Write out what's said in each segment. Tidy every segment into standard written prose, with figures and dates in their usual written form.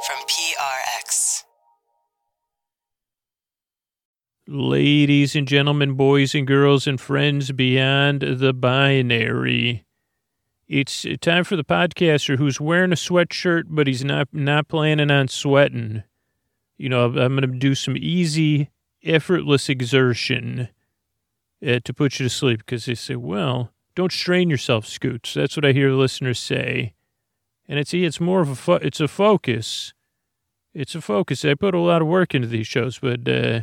from PRX. Ladies and gentlemen, boys and girls, and friends beyond the binary, it's time for the podcaster who's wearing a sweatshirt, but he's not planning on sweating. You know, I'm going to do some easy, effortless exertion to put you to sleep, because they say, well, don't strain yourself, Scoots. That's what I hear listeners say. And it's more of it's a focus. It's a focus. I put a lot of work into these shows, but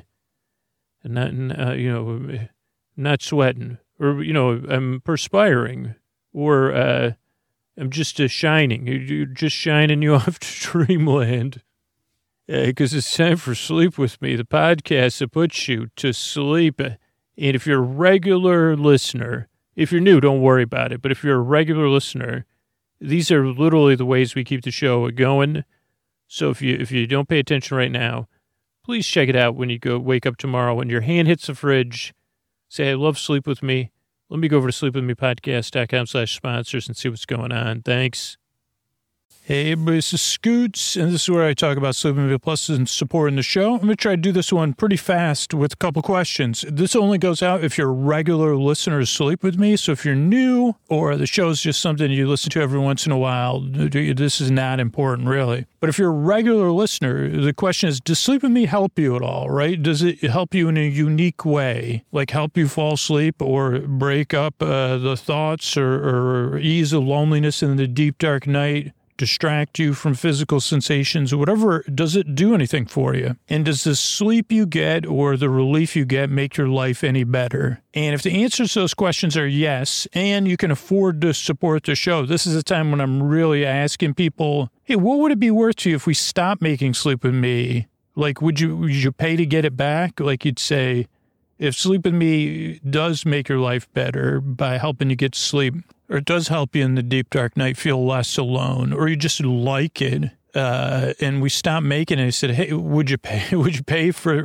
not sweating, or, I'm perspiring, or I'm just shining. You're just shining you off to dreamland. Because it's time for Sleep With Me, the podcast that puts you to sleep. And if you're a regular listener, if you're new, don't worry about it. But if you're a regular listener, these are literally the ways we keep the show going. So if you don't pay attention right now, please check it out when you wake up tomorrow. When your hand hits the fridge, say, I love Sleep With Me. Let me go over to sleepwithmepodcast.com/sponsors and see what's going on. Thanks. Hey, everybody, this is Scoots, and this is where I talk about Sleep With Me Plus and supporting the show. I'm going to try to do this one pretty fast with a couple questions. This only goes out if you're a regular listener to Sleep With Me, so if you're new or the show's just something you listen to every once in a while, this is not important, really. But if you're a regular listener, the question is, does Sleep With Me help you at all, right? Does it help you in a unique way, like help you fall asleep or break up the thoughts or ease the loneliness in the deep, dark night? Distract you from physical sensations or whatever? Does it do anything for you? And does the sleep you get or the relief you get make your life any better? And if the answers to those questions are yes, and you can afford to support the show, this is a time when I'm really asking people, hey, what would it be worth to you if we stopped making Sleep With Me? Like, would you pay to get it back? Like, you'd say, if Sleep With Me does make your life better by helping you get to sleep, or it does help you in the deep, dark night feel less alone, or you just like it, and we stopped making it, I said, hey, would you pay for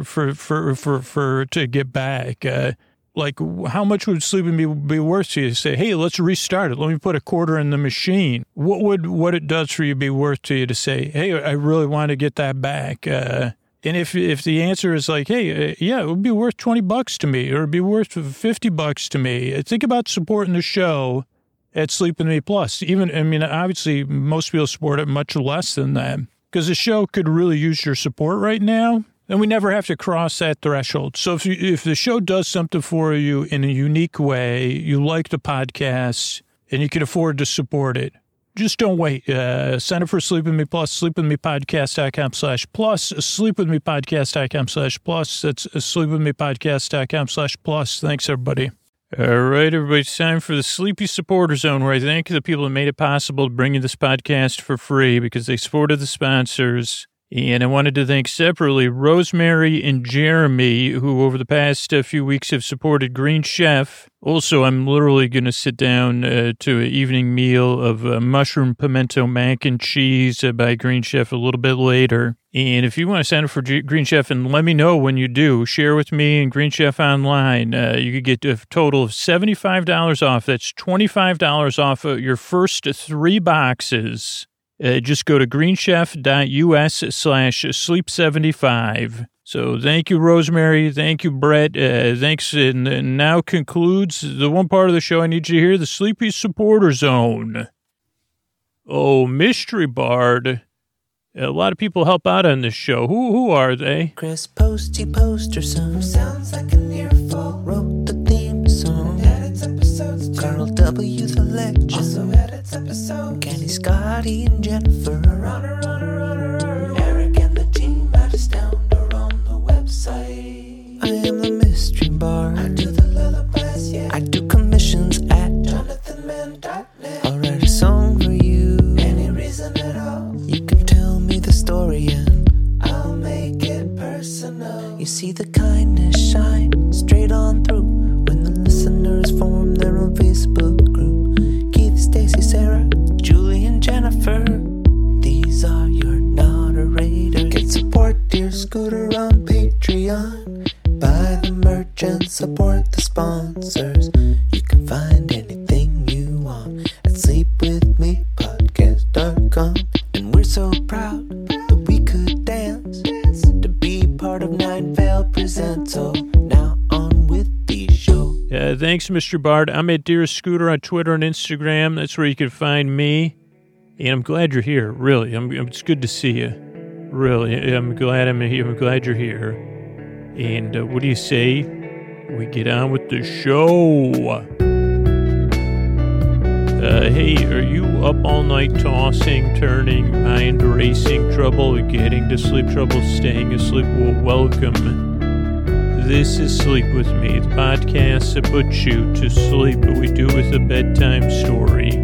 to get back? Like, how much would Sleep With Me be worth to you? Say, hey, let's restart it. Let me put a quarter in the machine. What it does for you be worth to you to say, hey, I really want to get that back? And if the answer is like, hey, yeah, it would be worth $20 to me, or it'd be worth $50 to me. Think about supporting the show at Sleep With Me Plus. Obviously, most people support it much less than that, because the show could really use your support right now, and we never have to cross that threshold. So if the show does something for you in a unique way, you like the podcast, and you can afford to support it, just don't wait. Sign up for Sleep With Me Plus, sleepwithmepodcast.com/plus, sleepwithmepodcast.com/plus. That's sleepwithmepodcast.com/plus. Thanks, everybody. All right, everybody, it's time for the Sleepy Supporter Zone, where I thank the people that made it possible to bring you this podcast for free because they supported the sponsors. And I wanted to thank separately Rosemary and Jeremy, who over the past few weeks have supported Green Chef. Also, I'm literally going to sit down to an evening meal of mushroom pimento mac and cheese by Green Chef a little bit later. And if you want to sign up for Green Chef, and let me know when you do, share with me and Green Chef online. You could get a total of $75 off. That's $25 off your first 3 boxes. Just go to greenchef.us/sleep75. So thank you, Rosemary. Thank you, Brett. Thanks. And now concludes the one part of the show I need you to hear, the Sleepy Supporter Zone. Oh, Mystery Bard. A lot of people help out on this show. Who are they? Chris Posty Poster Son sounds like an earful. Wrote the theme song. Edits episodes. Carl W. the Legend also edits episodes. Kenny, Scotty, and Jennifer. Runner. Eric and the team at Astound are on the website. I am the Mystery Bard. I do the lullabies, yeah. I do commissions at JonathanMann.net. I'll write a song for you. Any reason at all. You can tell me the story and I'll make it personal. You see the kindness shine straight on through when the listeners form their own Facebook group. Keith, Stacy, Sarah, Julie, and Jennifer. These are your moderators. Get support dear Scooter on Patreon. Buy the merch and support the sponsors. You can find anything you want at sleepwithmepodcast.com. And we're so proud that we thanks, Mr. Bard. I'm at Dearest Scooter on Twitter and Instagram. That's where you can find me. And I'm glad you're here, really. It's good to see you. Really, I'm glad I'm here. I'm glad you're here. And what do you say? We get on with the show. Hey, are you up all night tossing, turning, mind racing, trouble getting to sleep, trouble staying asleep? Well, welcome. This is Sleep With Me, the podcast that puts you to sleep, but we do with a bedtime story.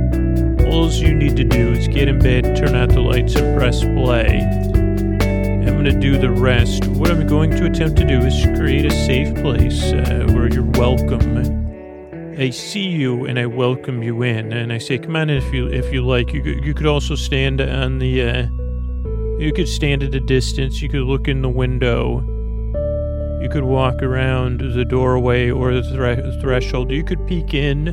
All you need to do is get in bed, turn out the lights, and press play. I'm going to do the rest. What I'm going to attempt to do is create a safe place where you're welcome. I see you and I welcome you in, and I say, come on in if you like. You could also stand on the. You could stand at a distance. You could look in the window. You could walk around the doorway or the threshold. You could peek in.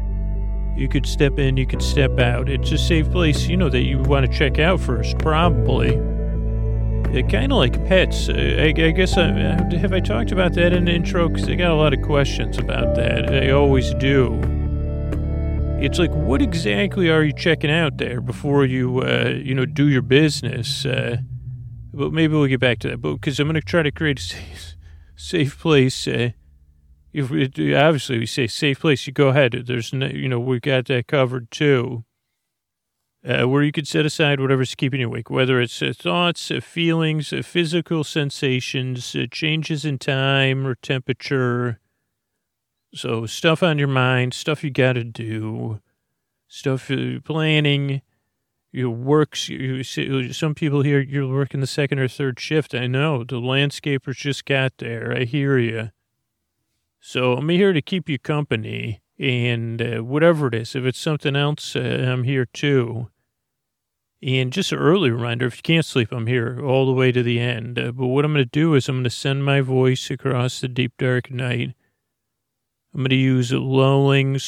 You could step in. You could step out. It's a safe place, that you want to check out first, probably. Kind of like pets. I guess, have I talked about that in the intro? Because I got a lot of questions about that. I always do. It's like, what exactly are you checking out there before you, do your business? But maybe we'll get back to that. But because I'm going to try to create a safe place. Obviously, we say safe place. You go ahead. There's, we got that covered too. Where you could set aside whatever's keeping you awake, whether it's thoughts, feelings, physical sensations, changes in time or temperature. So stuff on your mind, stuff you got to do, stuff planning, your works. Some people here, you're working the second or third shift. I know, the landscapers just got there. I hear you. So I'm here to keep you company. And whatever it is, if it's something else, I'm here too. And just an early reminder, if you can't sleep, I'm here all the way to the end. But what I'm going to do is I'm going to send my voice across the deep, dark night. I'm going to use creaky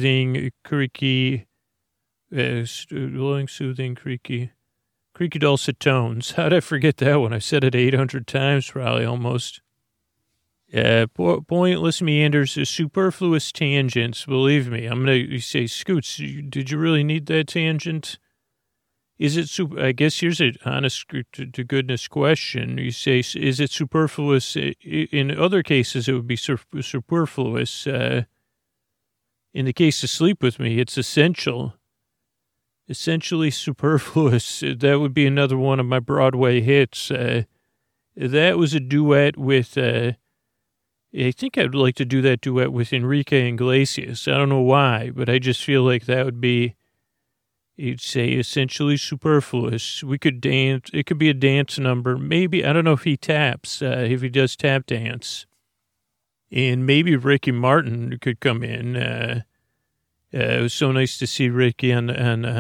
dulcet tones. How'd I forget that one? I said it 800 times, probably almost. Pointless meanders, superfluous tangents. Believe me, I'm going to say, Scoots, did you really need that tangent? Is it I guess here's an honest to goodness question. You say, is it superfluous? In other cases, it would be superfluous. In the case of Sleep With Me, it's essential. Essentially superfluous. That would be another one of my Broadway hits. That was a duet with... I think I'd like to do that duet with Enrique Iglesias. I don't know why, but I just feel like that would be, you'd say, essentially superfluous. We could dance. It could be a dance number. Maybe, I don't know if he taps, if he does tap dance. And maybe Ricky Martin could come in. It was so nice to see Ricky on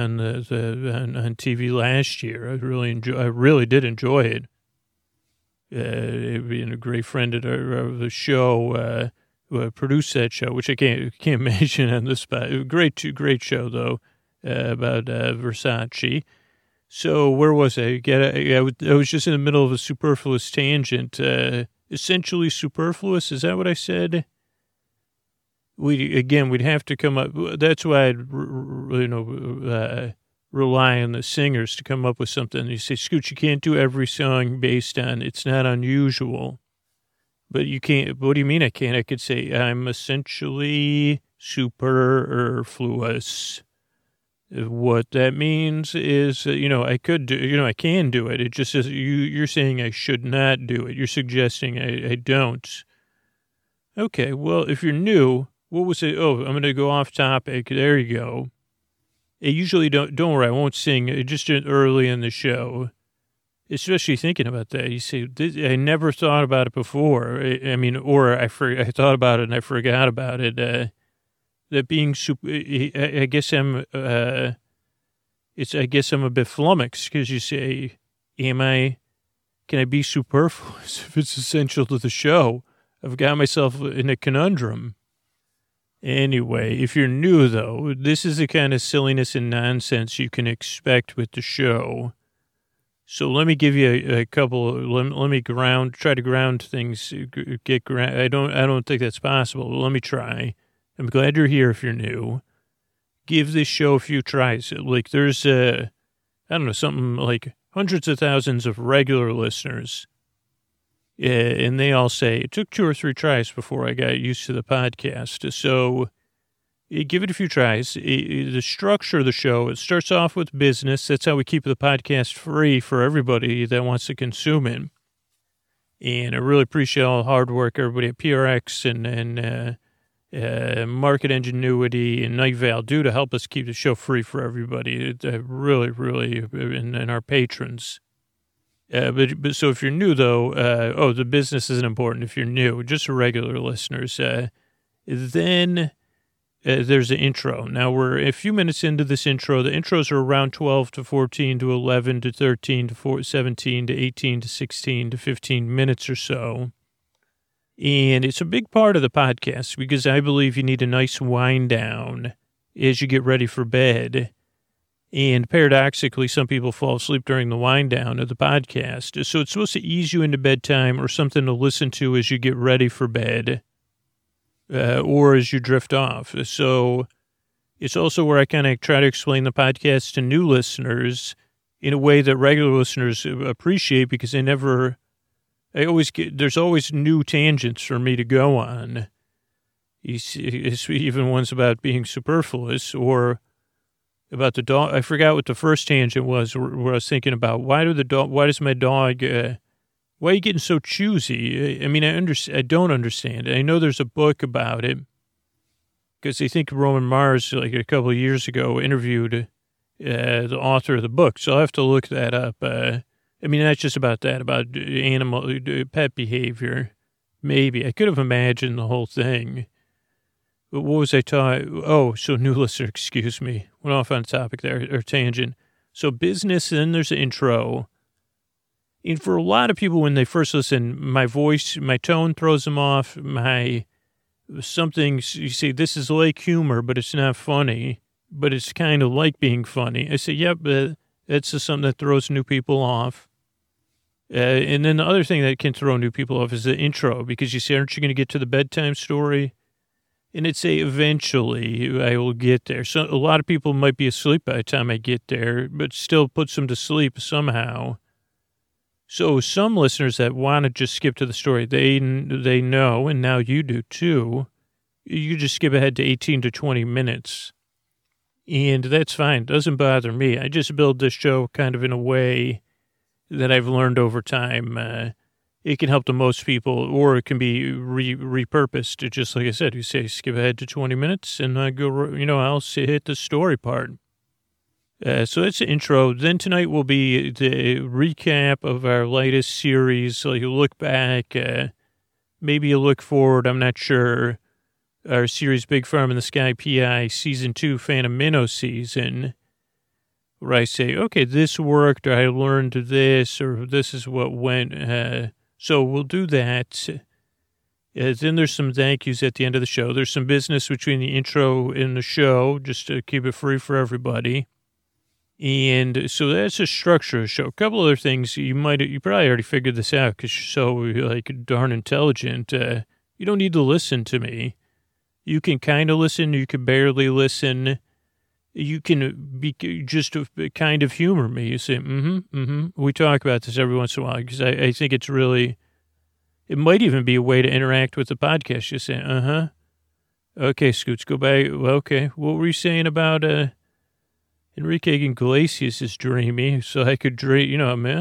TV last year. I really did enjoy it. Being a great friend of the show, who produced that show, which I can't mention on the spot. Great show though, about Versace. So where was I? I was just in the middle of a superfluous tangent. Essentially superfluous. Is that what I said? We'd have to come up. That's why I'd rely on the singers to come up with something. You say, Scooch, you can't do every song based on, it's not unusual. But you can't, what do you mean I can't? I could say, I'm essentially superfluous. What that means is, I could do, I can do it. It just says, you're saying I should not do it. You're suggesting I don't. Okay, well, if you're new, what was it? Oh, I'm going to go off topic. There you go. I usually don't worry, I won't sing just early in the show, especially thinking about that. You say, I never thought about it before. I thought about it and I forgot about it. That being super, I guess I'm a bit flummoxed because you say, can I be superfluous if it's essential to the show? I've got myself in a conundrum. Anyway, if you're new, though, this is the kind of silliness and nonsense you can expect with the show. So let me give you a couple. Let me try to ground things. I don't think that's possible. But let me try. I'm glad you're here. If you're new, give this show a few tries. Like there's I don't know, something like hundreds of thousands of regular listeners, and they all say it took 2 or 3 tries before I got used to the podcast. So give it a few tries. The structure of the show, it starts off with business. That's how we keep the podcast free for everybody that wants to consume it. And I really appreciate all the hard work everybody at PRX and Market Ingenuity and Night Vale do to help us keep the show free for everybody. Really, and our patrons. But so if you're new, though, the business isn't important if you're new, just regular listeners. Then there's an intro. Now we're a few minutes into this intro. The intros are around 12 to 14 to 11 to 13 to 17 to 18 to 16 to 15 minutes or so. And it's a big part of the podcast because I believe you need a nice wind down as you get ready for bed. And paradoxically, some people fall asleep during the wind down of the podcast. So it's supposed to ease you into bedtime or something to listen to as you get ready for bed. Or as you drift off. So it's also where I kind of try to explain the podcast to new listeners in a way that regular listeners appreciate because there's always new tangents for me to go on. Even ones about being superfluous or about the dog. I forgot what the first tangent was where I was thinking about why does my dog, why are you getting so choosy? I mean, I don't understand. I know there's a book about it because I think Roman Mars, like a couple of years ago, interviewed the author of the book. So I'll have to look that up. I mean, not just about that, about pet behavior. Maybe. I could have imagined the whole thing. But what was I talking? Oh, so new listener, excuse me. Went off on topic there, or tangent. So business, and then there's an intro. And for a lot of people, when they first listen, my voice, my tone throws them off. You say, this is like humor, but it's not funny. But it's kind of like being funny. I say, yep, that's just something that throws new people off. And then the other thing that can throw new people off is the intro, because you say, aren't you going to get to the bedtime story? And it'd say, eventually I will get there. So a lot of people might be asleep by the time I get there, but still puts them to sleep somehow. So some listeners that want to just skip to the story, they know, and now you do too, you just skip ahead to 18 to 20 minutes. And that's fine. Doesn't bother me. I just build this show kind of in a way that I've learned over time. It can help the most people, or it can be repurposed. Just like I said, you say skip ahead to 20 minutes, and I go, I'll hit the story part. So that's the intro. Then tonight will be the recap of our latest series. So you look back, maybe you look forward. I'm not sure. Our series Big Farm in the Sky PI Season 2 Phantom Minnow Season, where I say, okay, this worked, or I learned this, or this is what went. So we'll do that. Then there's some thank yous at the end of the show. There's some business between the intro and the show, just to keep it free for everybody. And so that's the structure of the show. A couple other things you probably already figured this out because you're so darn intelligent. You don't need to listen to me. You can kind of listen. You can barely listen. You can be just kind of humor me. You say, We talk about this every once in a while because I think it's really, it might even be a way to interact with the podcast. You say, Okay, Scoots, go back. Well, okay. What were you saying about, Enrique Iglesias is dreamy, so I could dream,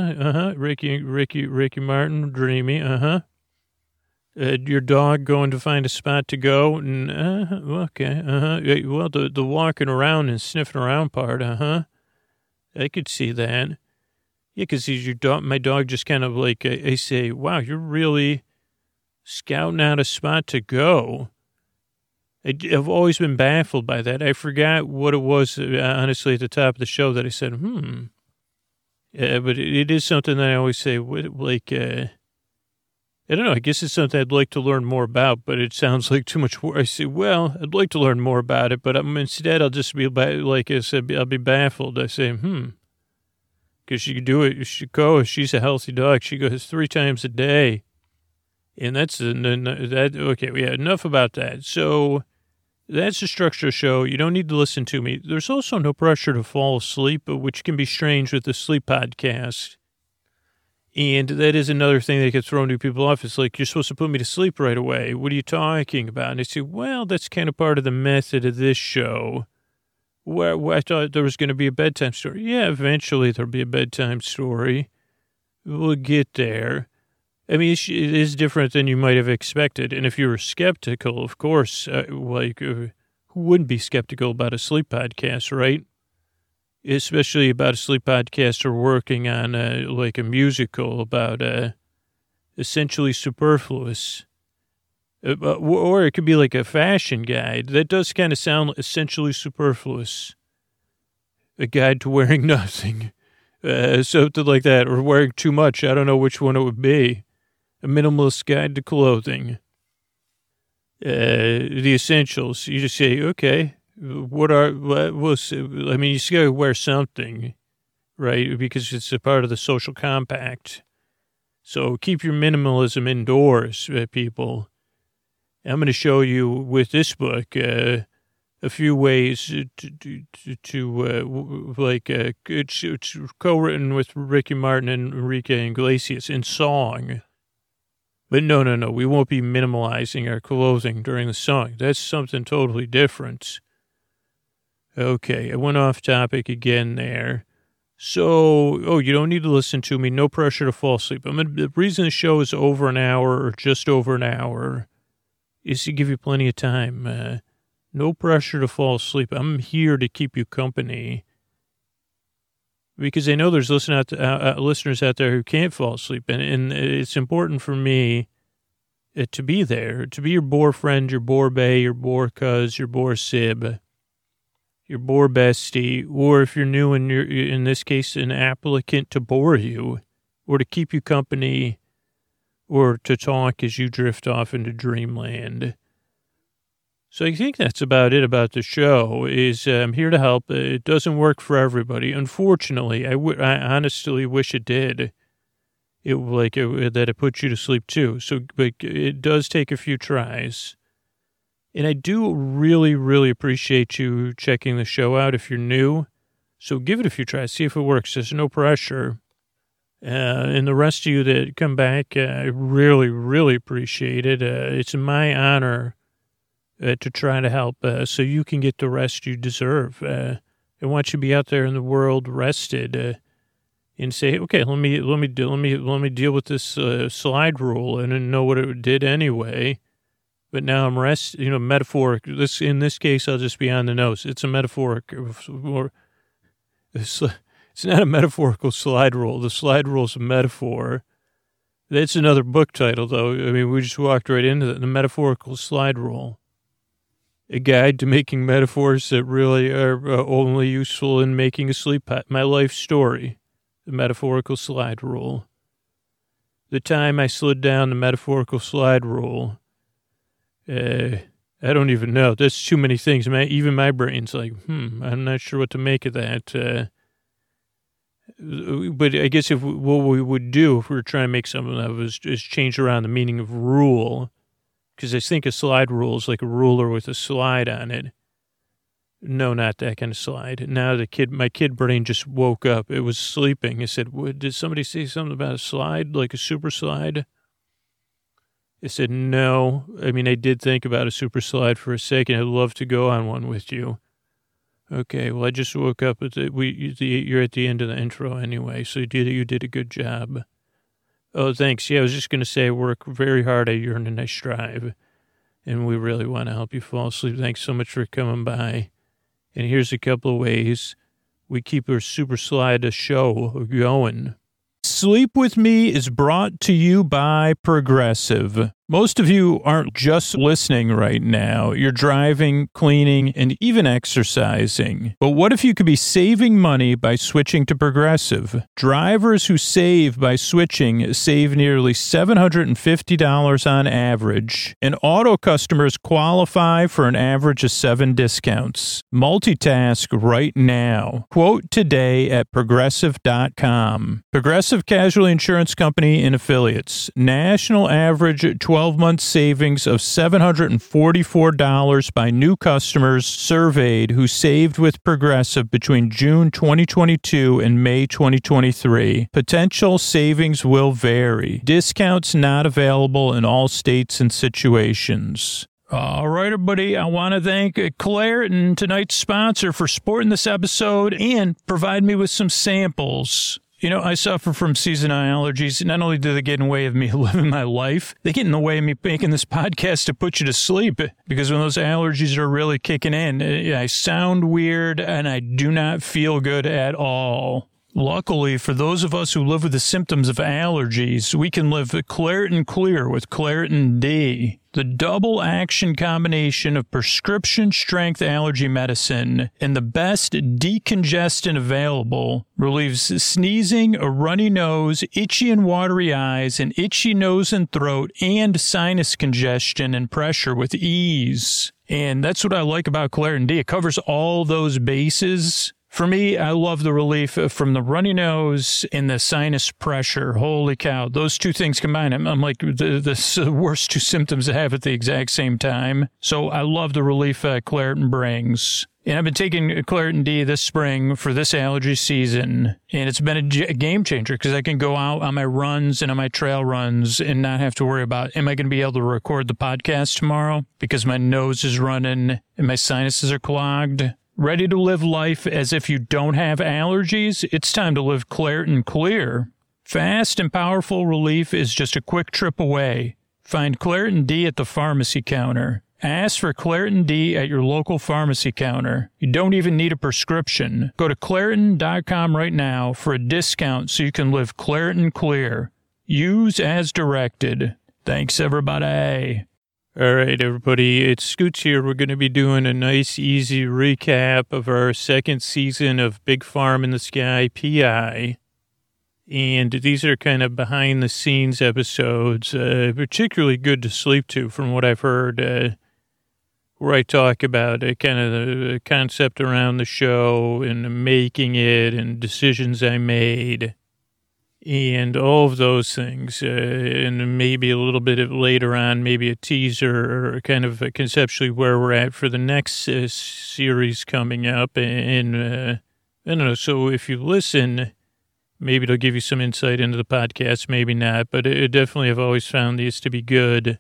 Ricky Martin, dreamy, your dog going to find a spot to go, and, okay, well, the walking around and sniffing around part, I could see that. Yeah, because your dog, my dog just kind of I say, wow, you're really scouting out a spot to go. I've always been baffled by that. I forgot what it was, honestly, at the top of the show that I said, but it is something that I always say, I don't know, I guess it's something I'd like to learn more about, but it sounds like too much work. I say, well, I'd like to learn more about it, but instead I'll just be, like I said, I'll be baffled. I say, because because she could do it. She goes. She's a healthy dog. She goes 3 times a day. And that's okay. Yeah, enough about that. So that's the structure of the show. You don't need to listen to me. There's also no pressure to fall asleep, which can be strange with the sleep podcast. And that is another thing that gets thrown to people off. It's like, you're supposed to put me to sleep right away. What are you talking about? And I say, well, that's kind of part of the method of this show. Where I thought there was going to be a bedtime story. Yeah, eventually there'll be a bedtime story. We'll get there. I mean, it is different than you might have expected. And if you were skeptical, of course, who wouldn't be skeptical about a sleep podcast, right? Especially about a sleep podcast or working on like a musical about essentially superfluous. Or it could be like a fashion guide. That does kind of sound essentially superfluous. A guide to wearing nothing. Something like that. Or wearing too much. I don't know which one it would be. A minimalist guide to clothing. The essentials. You just say, okay, I mean, you just got to wear something, right? Because it's a part of the social compact. So keep your minimalism indoors, people. I'm going to show you with this book a few ways it's co-written with Ricky Martin and Enrique Iglesias in song. But no, we won't be minimalizing our clothing during the song. That's something totally different. Okay, I went off topic again there. So, you don't need to listen to me. No pressure to fall asleep. The reason the show is over an hour or just over an hour is to give you plenty of time. No pressure to fall asleep. I'm here to keep you company. Because I know there's listeners out there who can't fall asleep. And it's important for me to be there, to be your bore friend, your bore bae, your bore cuz, your bore sib, your bore bestie, or if you're new and you're, in this case, an applicant to bore you, or to keep you company, or to talk as you drift off into dreamland. So I think that's about it about the show. I'm here to help. It doesn't work for everybody. Unfortunately, I honestly wish it did. That it puts you to sleep too. So, but it does take a few tries. And I do really, really appreciate you checking the show out if you're new. So give it a few tries, see if it works. There's no pressure. And the rest of you that come back, I really, really appreciate it. It's my honor to try to help so you can get the rest you deserve. I want you to be out there in the world rested and say, okay, let me deal with this slide rule and know what it did anyway. But now I'm metaphoric. In this case, I'll just be on the nose. It's a metaphoric, or it's not a metaphorical slide rule. The slide rule is a metaphor. That's another book title, though. I mean, we just walked right into the metaphorical slide rule. A guide to making metaphors that really are only useful in making a sleep pod. My life story, the metaphorical slide rule. The time I slid down the metaphorical slide rule, I don't even know. That's too many things. Even my brain's like, I'm not sure what to make of that. But I guess what we would do if we were trying to make something that was is change around the meaning of rule, because I think a slide rule is like a ruler with a slide on it. No, not that kind of slide. Now my kid brain just woke up. It was sleeping. I said, did somebody say something about a slide, like a super slide? I said, no. I mean, I did think about a super slide for a second. I'd love to go on one with you. Okay, well, I just woke up. You're at the end of the intro anyway, so you did a good job. Oh, thanks. Yeah, I was just going to say I work very hard. I yearn and I strive, and we really want to help you fall asleep. Thanks so much for coming by. And here's a couple of ways we keep our super slide show going. Sleep With Me is brought to you by Progressive. Most of you aren't just listening right now. You're driving, cleaning, and even exercising. But what if you could be saving money by switching to Progressive? Drivers who save by switching save nearly $750 on average, and auto customers qualify for an average of 7 discounts. Multitask right now. Quote today at Progressive.com. Progressive Casualty Insurance Company and Affiliates. National average 12-month savings of $744 by new customers surveyed who saved with Progressive between June 2022 and May 2023. Potential savings will vary. Discounts not available in all states and situations. All right, everybody, I want to thank Claritin, tonight's sponsor, for supporting this episode and provide me with some samples. You know, I suffer from seasonal allergies. Not only do they get in the way of me living my life, they get in the way of me making this podcast to put you to sleep. Because when those allergies are really kicking in, I sound weird and I do not feel good at all. Luckily, for those of us who live with the symptoms of allergies, we can live Claritin Clear with Claritin D. The double action combination of prescription strength allergy medicine and the best decongestant available relieves sneezing, a runny nose, itchy and watery eyes, an itchy nose and throat, and sinus congestion and pressure with ease. And that's what I like about Claritin D. It covers all those bases. For me, I love the relief from the runny nose and the sinus pressure. Holy cow. Those two things combined, I'm like the worst two symptoms I have at the exact same time. So I love the relief Claritin brings. And I've been taking Claritin D this spring for this allergy season. And it's been a game changer because I can go out on my runs and on my trail runs and not have to worry about, am I going to be able to record the podcast tomorrow because my nose is running and my sinuses are clogged? Ready to live life as if you don't have allergies? It's time to live Claritin Clear. Fast and powerful relief is just a quick trip away. Find Claritin D at the pharmacy counter. Ask for Claritin D at your local pharmacy counter. You don't even need a prescription. Go to Claritin.com right now for a discount so you can live Claritin Clear. Use as directed. Thanks, everybody. All right, everybody, it's Scoots here. We're going to be doing a nice, easy recap of our second season of Big Farm in the Sky, PI. And these are kind of behind-the-scenes episodes, particularly good to sleep to from what I've heard, where I talk about kind of the concept around the show and making it and decisions I made. And all of those things, and maybe a little bit of later on, maybe a teaser or kind of conceptually where we're at for the next series coming up. And I don't know, so if you listen, maybe it'll give you some insight into the podcast, maybe not, but it definitely I've always found these to be good.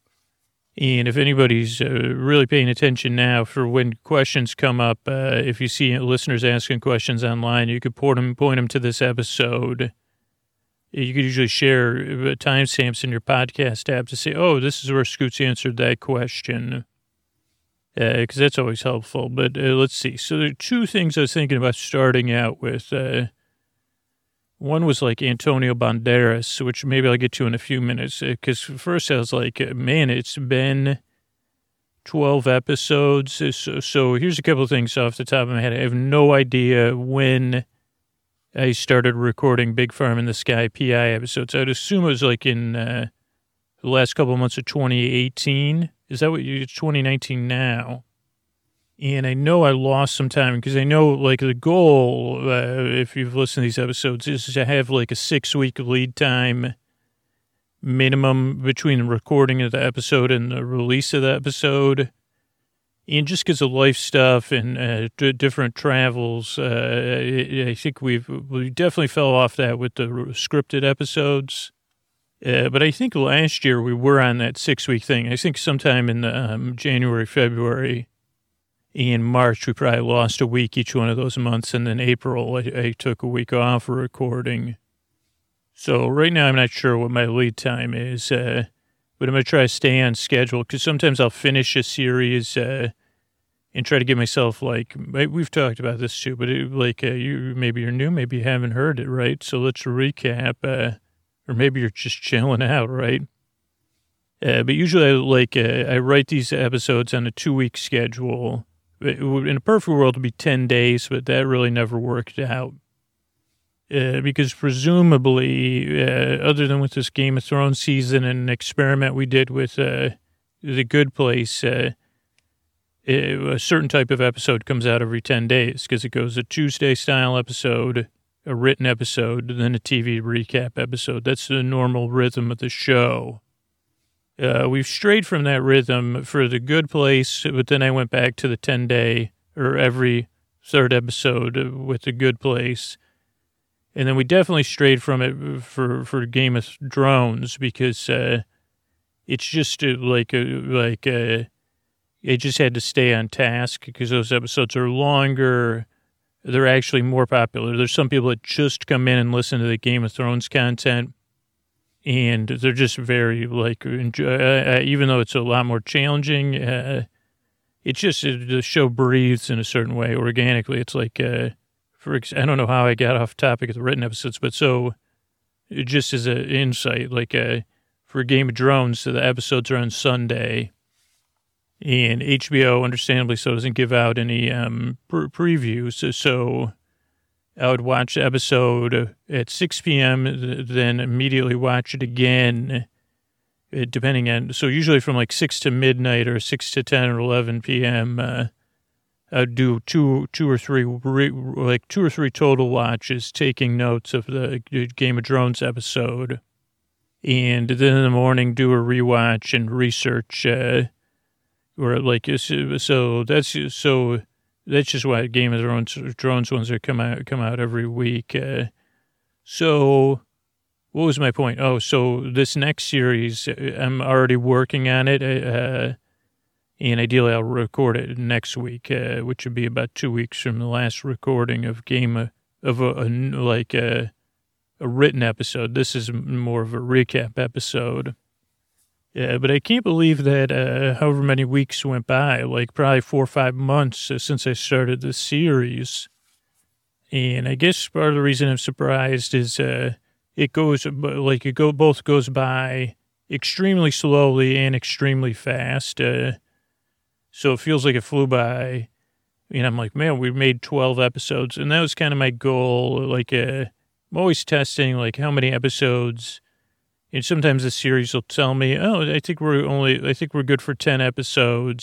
And if anybody's really paying attention now for when questions come up, if you see listeners asking questions online, you could point them to this episode. You could usually share timestamps in your podcast app to say, oh, this is where Scoots answered that question, because that's always helpful. But let's see. So there are two things I was thinking about starting out with. One was like Antonio Banderas, which maybe I'll get to in a few minutes, because first I was like, man, it's been 12 episodes. So here's a couple of things off the top of my head. I have no idea when I started recording Big Farm in the Sky PI episodes. I'd assume it was like in the last couple of months of 2018. Is that what it's 2019 now? And I know I lost some time because I know like the goal, if you've listened to these episodes, is to have like a 6-week lead time minimum between the recording of the episode and the release of the episode. And just because of life stuff and different travels, I think we definitely fell off that with the scripted episodes. But I think last year we were on that 6-week thing. I think sometime in January, February, and March, we probably lost a week each one of those months. And then April, I took a week off for recording. So right now I'm not sure what my lead time is. But I'm going to try to stay on schedule because sometimes I'll finish a series and try to give myself, like, we've talked about this too, but maybe you're new, maybe you haven't heard it, right? So let's recap, or maybe you're just chilling out, right? But usually I write these episodes on a 2-week schedule. In a perfect world, it would be 10 days, but that really never worked out. Because presumably, other than with this Game of Thrones season and an experiment we did with The Good Place, a certain type of episode comes out every 10 days because it goes a Tuesday-style episode, a written episode, and then a TV recap episode. That's the normal rhythm of the show. We've strayed from that rhythm for The Good Place, but then I went back to the 10-day or every third episode with The Good Place. And then we definitely strayed from it for Game of Thrones because it's just I just had to stay on task because those episodes are longer. They're actually more popular. There's some people that just come in and listen to the Game of Thrones content, and they're just very even though it's a lot more challenging, it's just the show breathes in a certain way organically. It's like I don't know how I got off topic of the written episodes, but so just as an insight, for Game of Thrones, so the episodes are on Sunday, and HBO, understandably so, doesn't give out any previews. So I would watch the episode at 6 p.m., then immediately watch it again, depending on, so usually from 6 to midnight or 6 to 10 or 11 p.m., I'd do two or three total watches, taking notes of the Game of Thrones episode, and then in the morning do a rewatch and research. That's just why Game of Thrones ones are come out every week. So what was my point? Oh, so this next series, I'm already working on it. And ideally, I'll record it next week, which would be about 2 weeks from the last recording of a written episode. This is more of a recap episode. But I can't believe that however many weeks went by, probably 4 or 5 months since I started the series. And I guess part of the reason I'm surprised is it both goes by extremely slowly and extremely fast. So it feels like it flew by, and I'm like, man, we made 12 episodes. And that was kind of my goal. I'm always testing, how many episodes. And sometimes the series will tell me, oh, I think we're good for 10 episodes.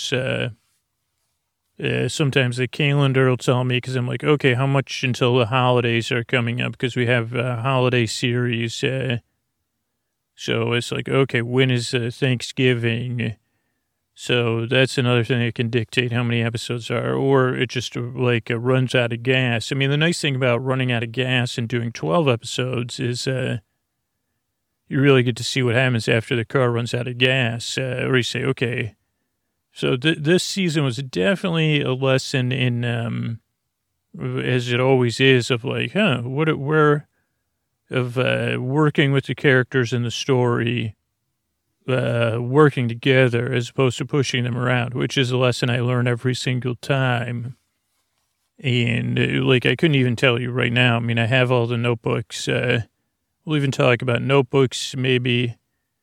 Sometimes the calendar will tell me, because I'm like, okay, how much until the holidays are coming up? Because we have a holiday series. So it's like, okay, when is Thanksgiving? So that's another thing that can dictate how many episodes are, or it just runs out of gas. I mean, the nice thing about running out of gas and doing 12 episodes is you really get to see what happens after the car runs out of gas. Or you say, okay, so this season was definitely a lesson in, as it always is, of working with the characters in the story. Working together as opposed to pushing them around, which is a lesson I learn every single time. And I couldn't even tell you right now. I mean, I have all the notebooks. We'll even talk about notebooks maybe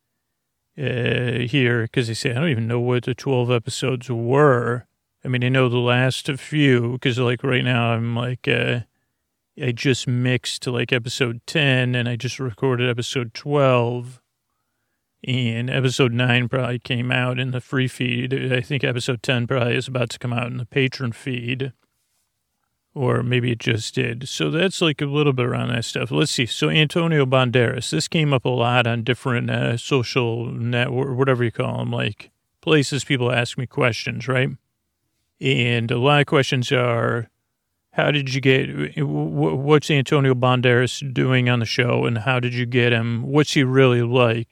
here, because they say I don't even know what the 12 episodes were. I mean, I know the last few, because right now I'm I just mixed episode 10 and I just recorded episode 12. And episode 9 probably came out in the free feed. I think episode 10 probably is about to come out in the patron feed. Or maybe it just did. So that's a little bit around that stuff. Let's see. So Antonio Banderas. This came up a lot on different social network, whatever you call them, places people ask me questions, right? And a lot of questions are, how did you get, what's Antonio Banderas doing on the show? And how did you get him? What's he really like?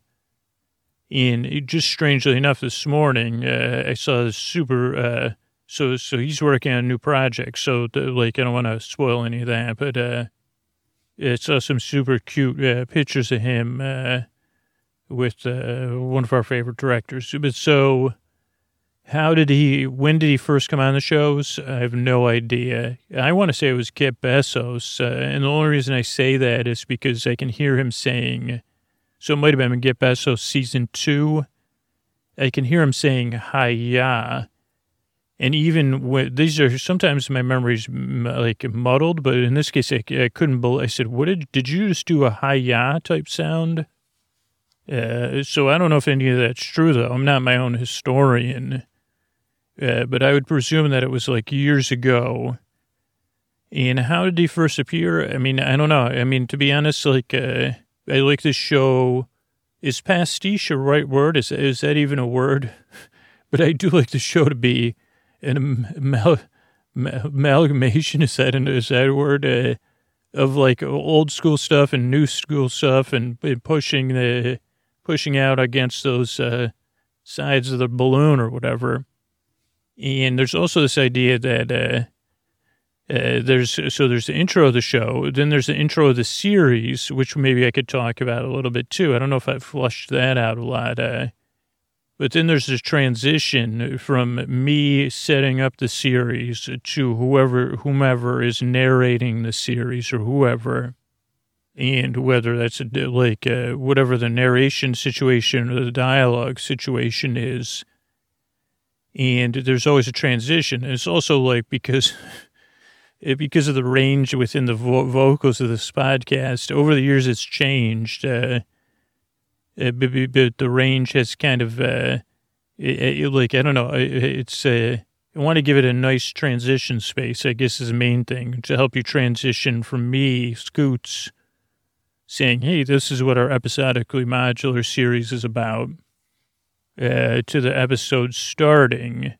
And just strangely enough, this morning, I saw this super, so he's working on a new project. So, I don't want to spoil any of that, but I saw some super cute pictures of him with one of our favorite directors. But so, when did he first come on the shows? I have no idea. I want to say it was Kip Bezos. And the only reason I say that is because I can hear him saying, So it might have been Get Besso season 2. I can hear him saying hi-ya. And even when these are sometimes my memories like muddled, but in this case, I couldn't believe. I said, "What did you just do a hi-ya type sound?" So I don't know if any of that's true, though. I'm not my own historian, but I would presume that it was like years ago. And how did he first appear? I mean, I don't know. I mean, to be honest, like I like this show. Is pastiche a right word? Is that even a word? But I do like the show to be an amalgamation, is that a word, of like old school stuff and new school stuff, and pushing out against those sides of the balloon or whatever. And there's also this idea that there's the intro of the show, then there's the intro of the series, which maybe I could talk about a little bit too. I don't know if I flushed that out a lot. But then there's this transition from me setting up the series to whomever is narrating the series or whoever. And whether that's whatever the narration situation or the dialogue situation is. And there's always a transition. And it's also like because of the range within the vocals of this podcast, over the years it's changed. But the range has kind of, I don't know, I want to give it a nice transition space, I guess is the main thing, to help you transition from me, Scoots, saying, hey, this is what our episodically modular series is about, to the episode starting.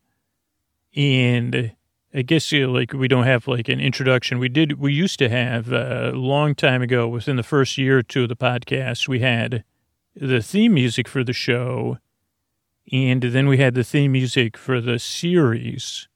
And I guess we don't have like an introduction. We used to have a long time ago, within the first year or two of the podcast, we had the theme music for the show, and then we had the theme music for the series,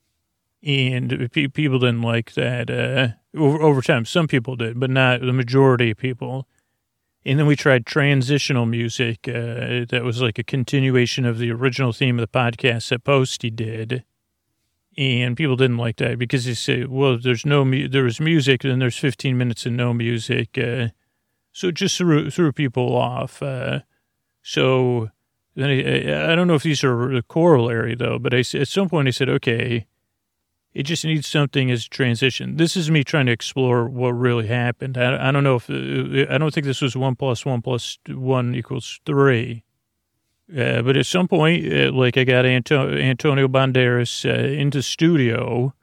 and people didn't like that over time. Some people did, but not the majority of people. And then we tried transitional music that was like a continuation of the original theme of the podcast that Posty did, and people didn't like that because they say, well, there was music, then there's 15 minutes of no music, so it just threw people off. So then I don't know if these are the corollary, though, but at some point I said, okay, it just needs something as a transition. This is me trying to explore what really happened. I don't know I don't think this was 1 + 1 + 1 = 3. But at some point, I got Antonio Banderas into studio,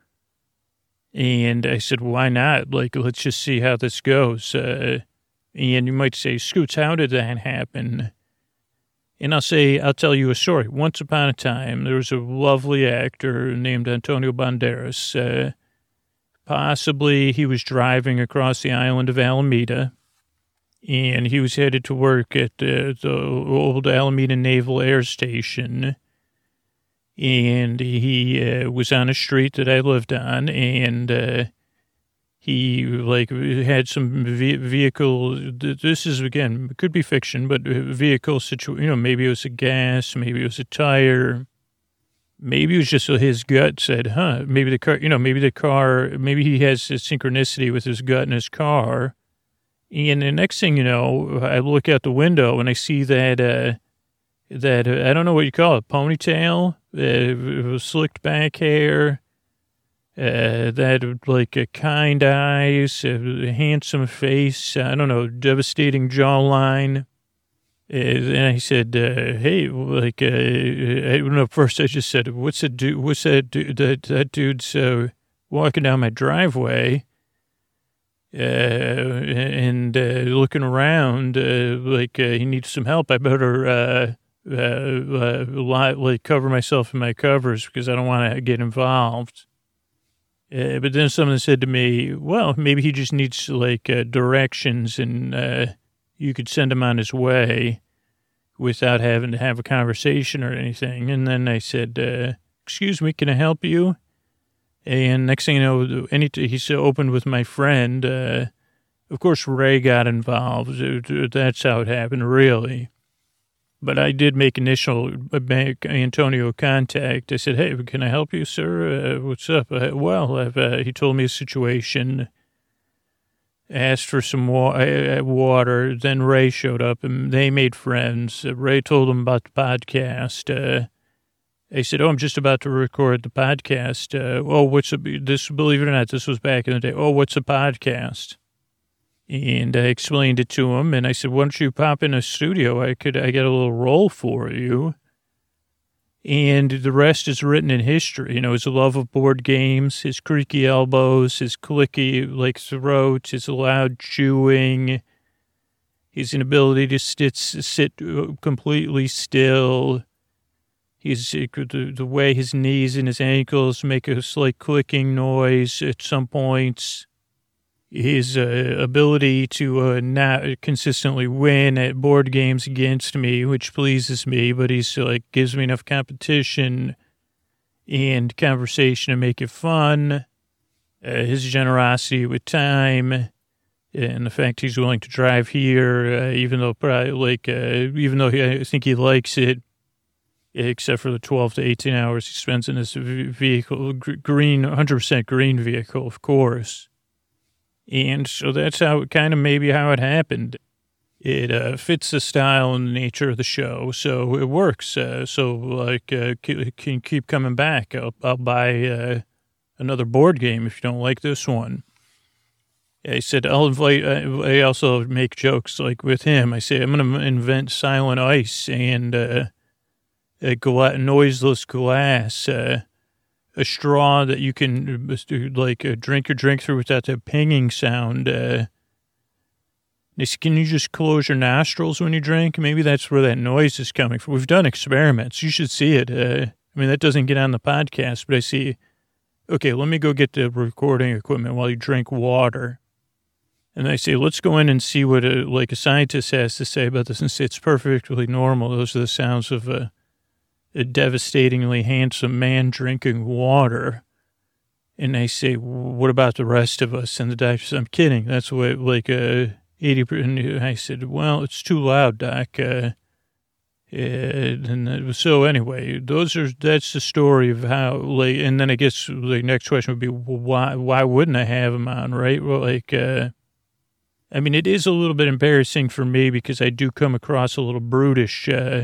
and I said, why not? Let's just see how this goes. And you might say, Scoots, how did that happen? And I'll tell you a story. Once upon a time, there was a lovely actor named Antonio Banderas. Possibly he was driving across the island of Alameda, and he was headed to work at the old Alameda Naval Air Station. And he was on a street that I lived on, and he had some vehicle. This is, again, could be fiction, but vehicle situation. Maybe it was a gas, maybe it was a tire, maybe it was just his gut said, maybe the car. Maybe he has a synchronicity with his gut in his car. And the next thing you know, I look out the window and I see that I don't know what you call it, ponytail, slicked back hair. That a kind eyes, a handsome face, I don't know, devastating jawline. And I said, hey, I don't know, first I just said, what's that dude, that dude's walking down my driveway, and looking around, he needs some help. I better, cover myself in my covers because I don't want to get involved. But then someone said to me, well, maybe he just needs directions, and you could send him on his way without having to have a conversation or anything. And then I said, excuse me, can I help you? And next thing you know, he opened with my friend. Of course, Ray got involved. That's how it happened, really. But I did make initial Antonio contact. I said, hey, can I help you, sir? What's up? He told me a situation. asked for some water. Then Ray showed up, and they made friends. Ray told him about the podcast. They said, I'm just about to record the podcast. Believe it or not, this was back in the day. What's a podcast? And I explained it to him, and I said, why don't you pop in a studio? I get a little role for you. And the rest is written in history. You know, his love of board games, his creaky elbows, his clicky, throat, his loud chewing, his inability to sit completely still. The way his knees and his ankles make a slight clicking noise at some points. His ability to not consistently win at board games against me, which pleases me, but he's gives me enough competition and conversation to make it fun. His generosity with time, and the fact he's willing to drive here, even though I think he likes it, except for the 12 to 18 hours he spends in this vehicle, 100% green vehicle, of course. And so that's how it happened. It fits the style and the nature of the show, so it works. Can keep coming back. I'll buy another board game if you don't like this one. I said I'll invite. I also make jokes with him. I say I'm going to invent silent ice and noiseless glass. A straw that you can drink your drink through without that pinging sound. They said, can you just close your nostrils when you drink? Maybe that's where that noise is coming from. We've done experiments. You should see it. That doesn't get on the podcast, but I see, okay, let me go get the recording equipment while you drink water. And I say, let's go in and see what a scientist has to say about this and say it's perfectly normal. Those are the sounds of a devastatingly handsome man drinking water. And I say, what about the rest of us? And the doctor said, I'm kidding. That's what 80%. I said, well, it's too loud, doc. So anyway, that's the story of how, and then I guess the next question would be, well, why wouldn't I have him on, right? Well, it is a little bit embarrassing for me because I do come across a little brutish,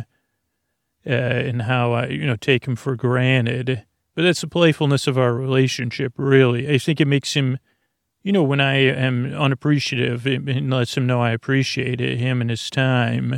and how I, take him for granted. But that's the playfulness of our relationship, really. I think it makes him, when I am unappreciative, it lets him know I appreciate him and his time.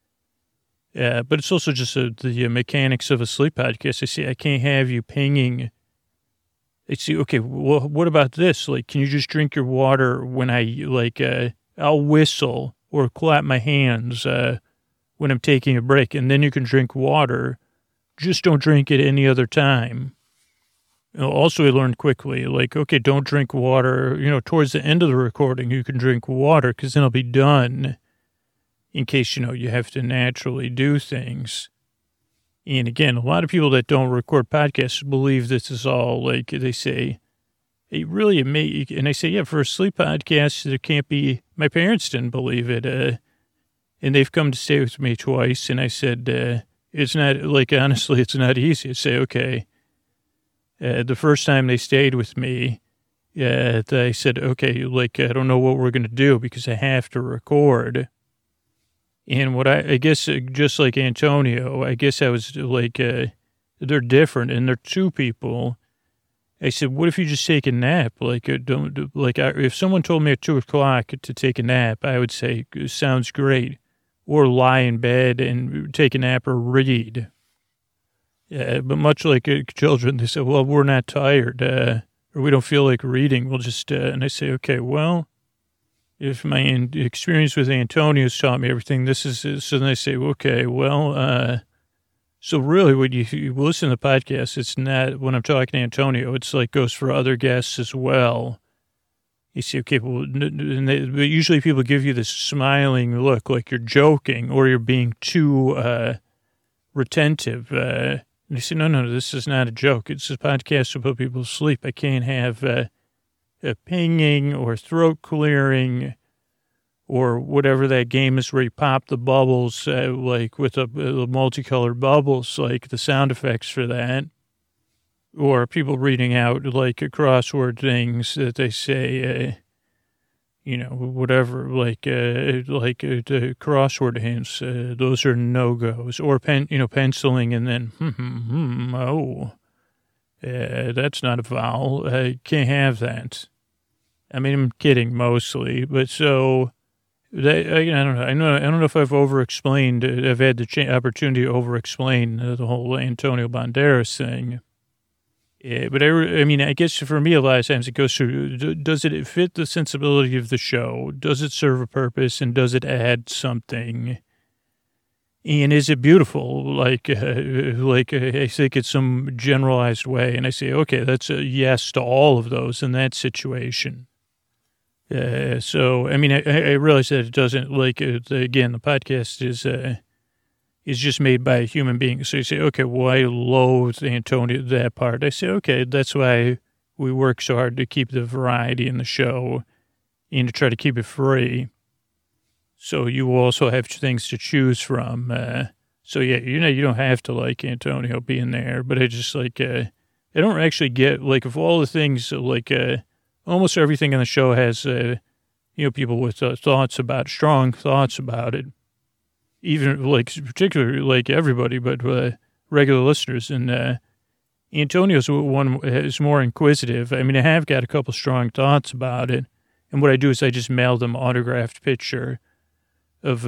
But it's also just the mechanics of a sleep podcast. I say, I can't have you pinging. I say, okay, well, what about this? Can you just drink your water when I'll whistle or clap my hands, when I'm taking a break, and then you can drink water. Just don't drink it any other time. Also, I learned quickly, okay, don't drink water. Towards the end of the recording, you can drink water because then it'll be done in case, you have to naturally do things. And again, a lot of people that don't record podcasts believe this is all, they say, and I say, yeah, for a sleep podcast, there can't be, my parents didn't believe it, and they've come to stay with me twice. And I said, it's not, honestly, it's not easy to say, okay. The first time they stayed with me, they said, okay, I don't know what we're going to do because I have to record. And I guess, just like Antonio, I guess I was they're different and they're two people. I said, what if you just take a nap? If someone told me at 2:00 to take a nap, I would say, sounds great. Or lie in bed and take a nap or read. But much like children, they say, well, we're not tired, or we don't feel like reading. We'll just, and I say, okay, well, if my experience with Antonio's taught me everything, this is, so then I say, okay, well, so really when you listen to the podcast, it's not, when I'm talking to Antonio, it's goes for other guests as well. You see, okay, well, but usually people give you this smiling look like you're joking or you're being too retentive. And you say, no, this is not a joke. It's a podcast to put people to sleep. I can't have a pinging or throat clearing or whatever that game is where you pop the bubbles, with the multicolored bubbles, the sound effects for that. Or people reading out crossword things that they say, whatever, like the crossword hints, those are no-goes. Or penciling and then, that's not a vowel. I can't have that. I mean, I'm kidding mostly, but so I don't know. I don't know if I've over-explained. I've had the opportunity to over-explain the whole Antonio Banderas thing. Yeah, but I mean, I guess for me, a lot of times it goes through, does it fit the sensibility of the show? Does it serve a purpose? And does it add something? And is it beautiful? Like I think it's some generalized way. And I say, okay, that's a yes to all of those in that situation. So, I mean, I realize that it doesn't, again, the podcast is just made by a human being. So you say, okay, well, I loathe Antonio, that part. I say, okay, that's why we work so hard to keep the variety in the show and to try to keep it free. So you also have things to choose from. So yeah, you don't have to like Antonio being there, but I just I don't actually get, of all the things, almost everything on the show has, people with strong thoughts about it. Even particularly everybody, but regular listeners. And Antonio's one is more inquisitive. I mean, I have got a couple strong thoughts about it. And what I do is I just mail them an autographed picture of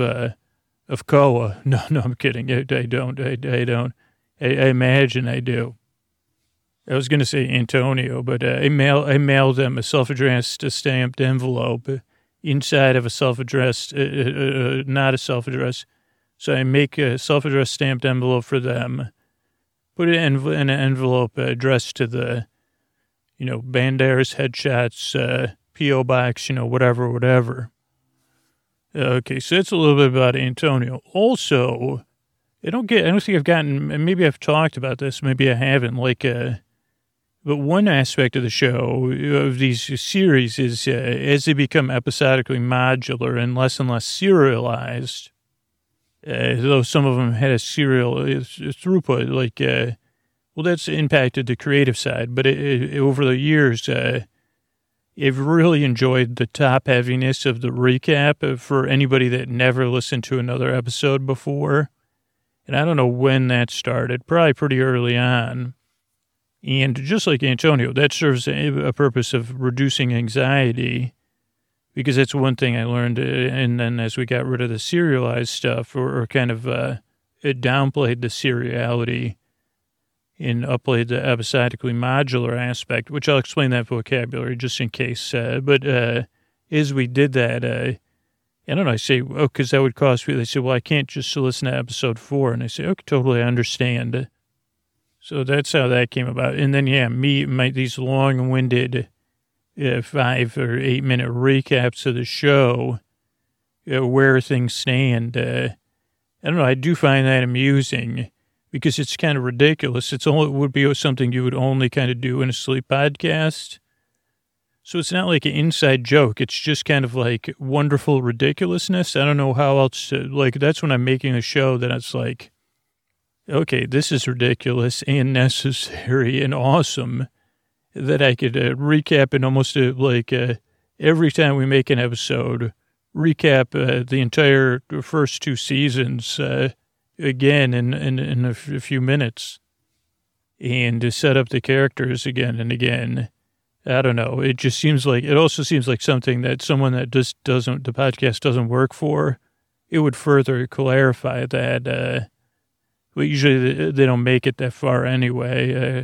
Koa. No, I'm kidding. I don't. I imagine I do. I was going to say Antonio, but I mail them a self-addressed stamped envelope inside of a self-addressed, not a self-addressed. So I make a self-addressed stamped envelope for them, put it in an envelope addressed to the, Banderas Headshots, P.O. Box, whatever. Okay, so that's a little bit about Antonio. Also, I don't think I've gotten, maybe I've talked about this, maybe I haven't, but one aspect of the show, of these series, is as they become episodically modular and less serialized, though some of them had a serial throughput, that's impacted the creative side. But over the years, I've really enjoyed the top heaviness of the recap for anybody that never listened to another episode before. And I don't know when that started, probably pretty early on. And just like Antonio, that serves a purpose of reducing anxiety, because that's one thing I learned. And then as we got rid of the serialized stuff, or kind of it downplayed the seriality and upplayed the episodically modular aspect, which I'll explain that vocabulary just in case. But as we did that, I don't know, I say, because that would cost me. They say, well, I can't just listen to episode 4. And I say, okay, totally understand. So that's how that came about. And then, these long-winded 5 or 8 minute recaps of the show, where things stand. I don't know. I do find that amusing because it's kind of ridiculous. It would be something you would only kind of do in a sleep podcast. So it's not like an inside joke. It's just kind of like wonderful ridiculousness. I don't know how else to, that's when I'm making a show that it's like, okay, this is ridiculous and necessary and awesome that I could recap and almost every time we make an episode, recap the entire first 2 seasons again in a few minutes and to set up the characters again and again. I don't know. It also seems like something that someone that just the podcast doesn't work for, it would further clarify that. But usually they don't make it that far anyway.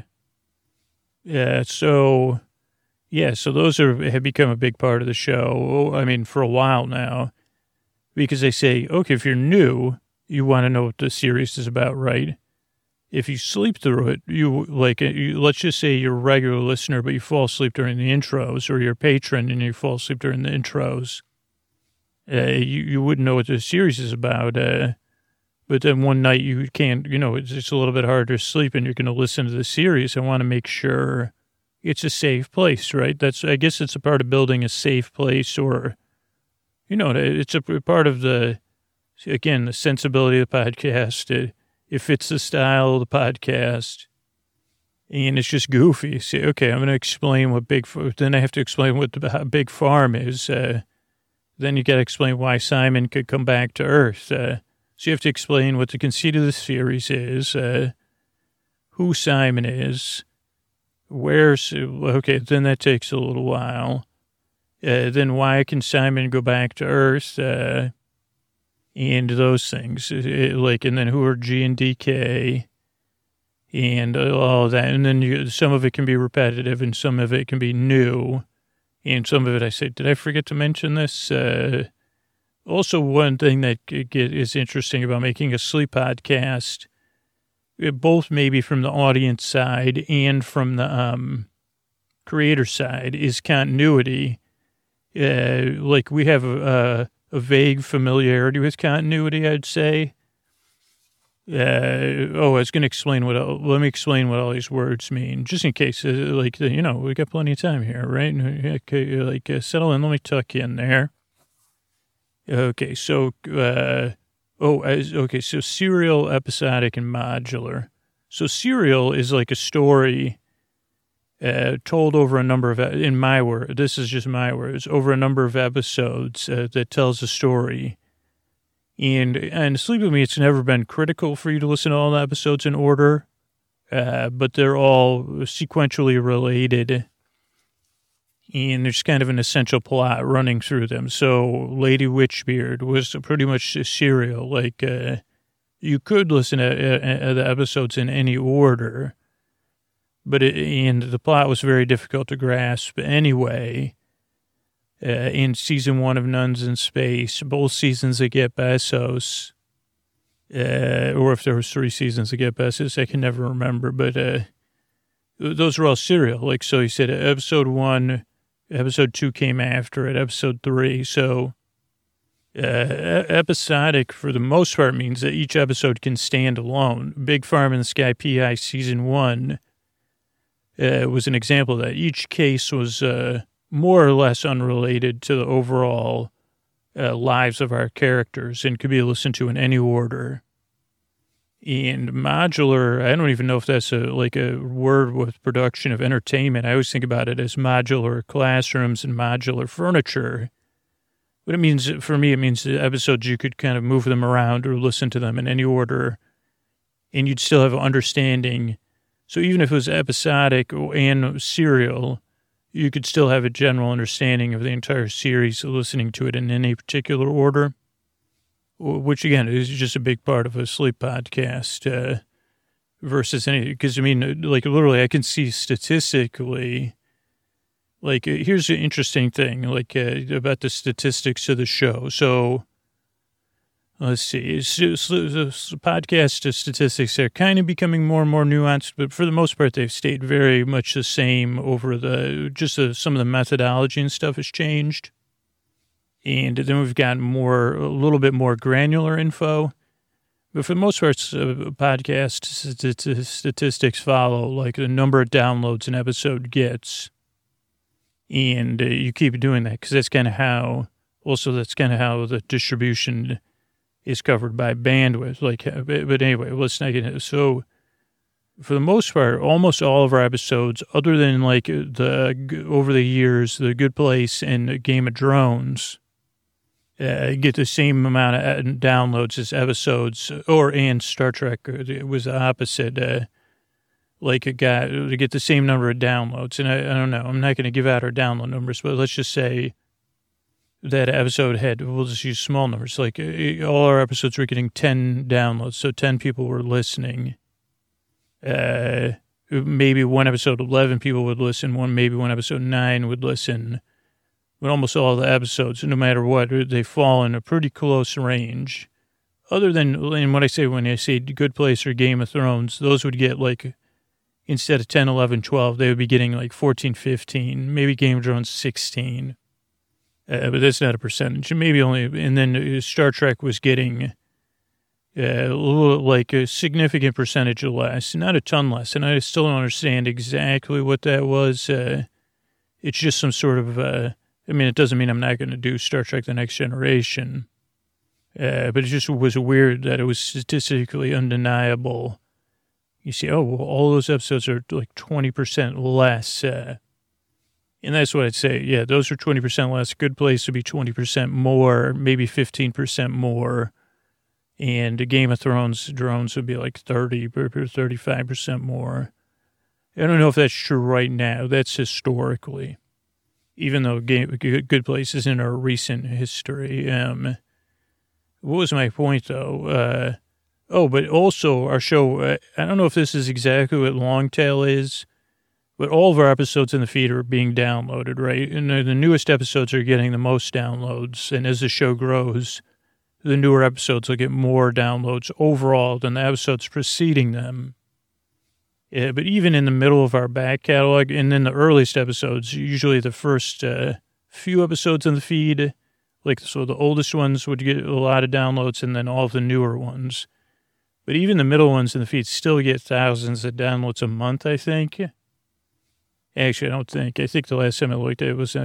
So those have become a big part of the show. I mean, for a while now, because they say, okay, if you're new, you want to know what the series is about, right? If you sleep through it, let's just say you're a regular listener, but you fall asleep during the intros, or you're a patron and you fall asleep during the intros, you wouldn't know what the series is about. But then one night you can't, it's a little bit harder to sleep and you're going to listen to the series. I want to make sure it's a safe place, right? I guess it's a part of building a safe place, or, it's a part of the sensibility of the podcast. It fits the style of the podcast, and it's just goofy. Say, okay, I'm going to explain then I have to explain what Big Farm is. then you got to explain why Simon could come back to Earth. So you have to explain what the conceit of the series is, who Simon is, okay, then that takes a little while. Then why can Simon go back to Earth, and those things, and then who are G and DK, and all that. And then some of it can be repetitive and some of it can be new. And some of it, I say, did I forget to mention this? Also, one thing that is interesting about making a sleep podcast, both maybe from the audience side and from the creator side, is continuity. We have a vague familiarity with continuity, I'd say. I was going to explain let me explain what all these words mean, just in case, we got plenty of time here, right? Okay, settle in, let me tuck you in there. Okay, so, so serial, episodic, and modular. So serial is like a story told over a number of, in my word, this is just my words, over a number of episodes that tells a story. And Sleep With Me, it's never been critical for you to listen to all the episodes in order, but they're all sequentially related, and there's kind of an essential plot running through them. So Lady Witchbeard was pretty much a serial. You could listen to the episodes in any order, but and the plot was very difficult to grasp anyway. In season 1 of Nuns in Space, both seasons of Get Bezos, or if there was 3 seasons of Get Bezos, I can never remember, but those were all serial. So you said episode 1, episode 2 came after it, episode 3. So episodic, for the most part, means that each episode can stand alone. Big Farm in the Sky PI season 1 was an example of that. Each case was more or less unrelated to the overall lives of our characters and could be listened to in any order. And modular, I don't even know if that's a word with production of entertainment. I always think about it as modular classrooms and modular furniture. What it means, for me, it means the episodes, you could kind of move them around or listen to them in any order, and you'd still have an understanding. So even if it was episodic and serial, you could still have a general understanding of the entire series, listening to it in any particular order, which, again, is just a big part of a sleep podcast versus any, because, literally, I can see statistically, here's the interesting thing, about the statistics of the show. So, let's see, podcast statistics are kind of becoming more and more nuanced, but for the most part, they've stayed very much the same over some of the methodology and stuff has changed. And then we've got a little bit more granular info. But for the most part, podcast statistics follow, the number of downloads an episode gets. And you keep doing that because that's kind of how the distribution is covered by bandwidth. But anyway, let's not get into it. So for the most part, almost all of our episodes, other than over the years, The Good Place and Game of Drones, get the same amount of downloads as episodes, and Star Trek, it was the opposite. They get the same number of downloads. And I don't know, I'm not going to give out our download numbers, but let's just say that episode we'll just use small numbers. All our episodes were getting 10 downloads, so 10 people were listening. Maybe one episode 11 people would listen, maybe one episode 9 would listen. But almost all the episodes, no matter what, they fall in a pretty close range. Other than, and when I say Good Place or Game of Thrones, those would get instead of 10, 11, 12, they would be getting 14, 15, maybe Game of Thrones 16. But that's not a percentage. Maybe only, and then Star Trek was getting a significant percentage less, not a ton less. And I still don't understand exactly what that was. It's just some sort of, it doesn't mean I'm not going to do Star Trek The Next Generation. But it just was weird that it was statistically undeniable. You see, all those episodes are 20% less. And that's what I'd say. Yeah, those are 20% less. Good Place would be 20% more, maybe 15% more. And Game of Thrones drones would be like 30 or 35% more. I don't know if that's true right now. That's historically. Even though Good Place is in our recent history. What was my point, though? But also our show, I don't know if this is exactly what Longtail is, but all of our episodes in the feed are being downloaded, right? And the newest episodes are getting the most downloads. And as the show grows, the newer episodes will get more downloads overall than the episodes preceding them. Yeah, but even in the middle of our back catalog, and then the earliest episodes, usually the first few episodes in the feed, so the oldest ones would get a lot of downloads, and then all of the newer ones. But even the middle ones in the feed still get thousands of downloads a month, I think. Actually, I don't think. I think the last time I looked at it was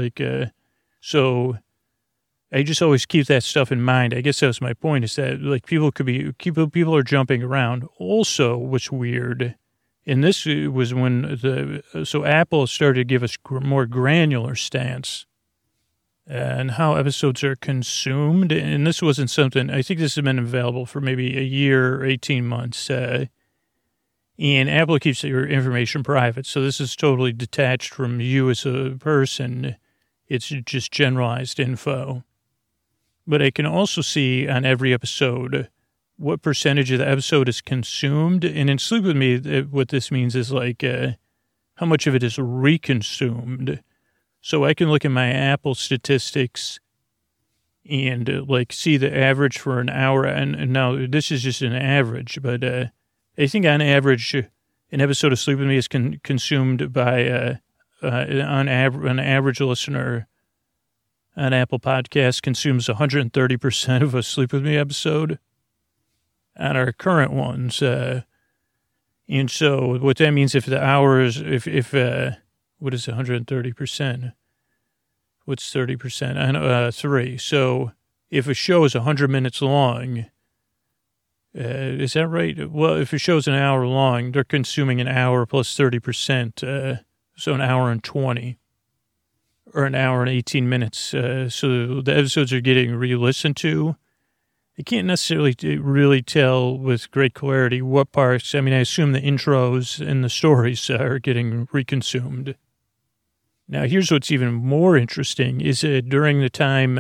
so I just always keep that stuff in mind. I guess that was my point, is that people are jumping around. Also, what's weird, and this was when Apple started to give us more granular stance and how episodes are consumed. And this wasn't something, I think this has been available for maybe a year or 18 months. And Apple keeps your information private. So this is totally detached from you as a person. It's just generalized info. But I can also see on every episode what percentage of the episode is consumed. And in Sleep With Me, what this means is how much of it is reconsumed. So I can look at my Apple statistics and see the average for an hour. And now this is just an average, but I think on average, an episode of Sleep With Me is consumed by an average listener on Apple Podcasts consumes 130% of a Sleep With Me episode on our current ones. And so what that means, if the hours, what is 130%? What's 30%? 3. So if a show is 100 minutes long, is that right? Well, if a show's an hour long, they're consuming an hour plus 30%, so an hour and 20, or an hour and 18 minutes. So the episodes are getting re-listened to. I can't necessarily really tell with great clarity what parts. I mean, I assume the intros and the stories are getting reconsumed. Now, here's what's even more interesting is during the time,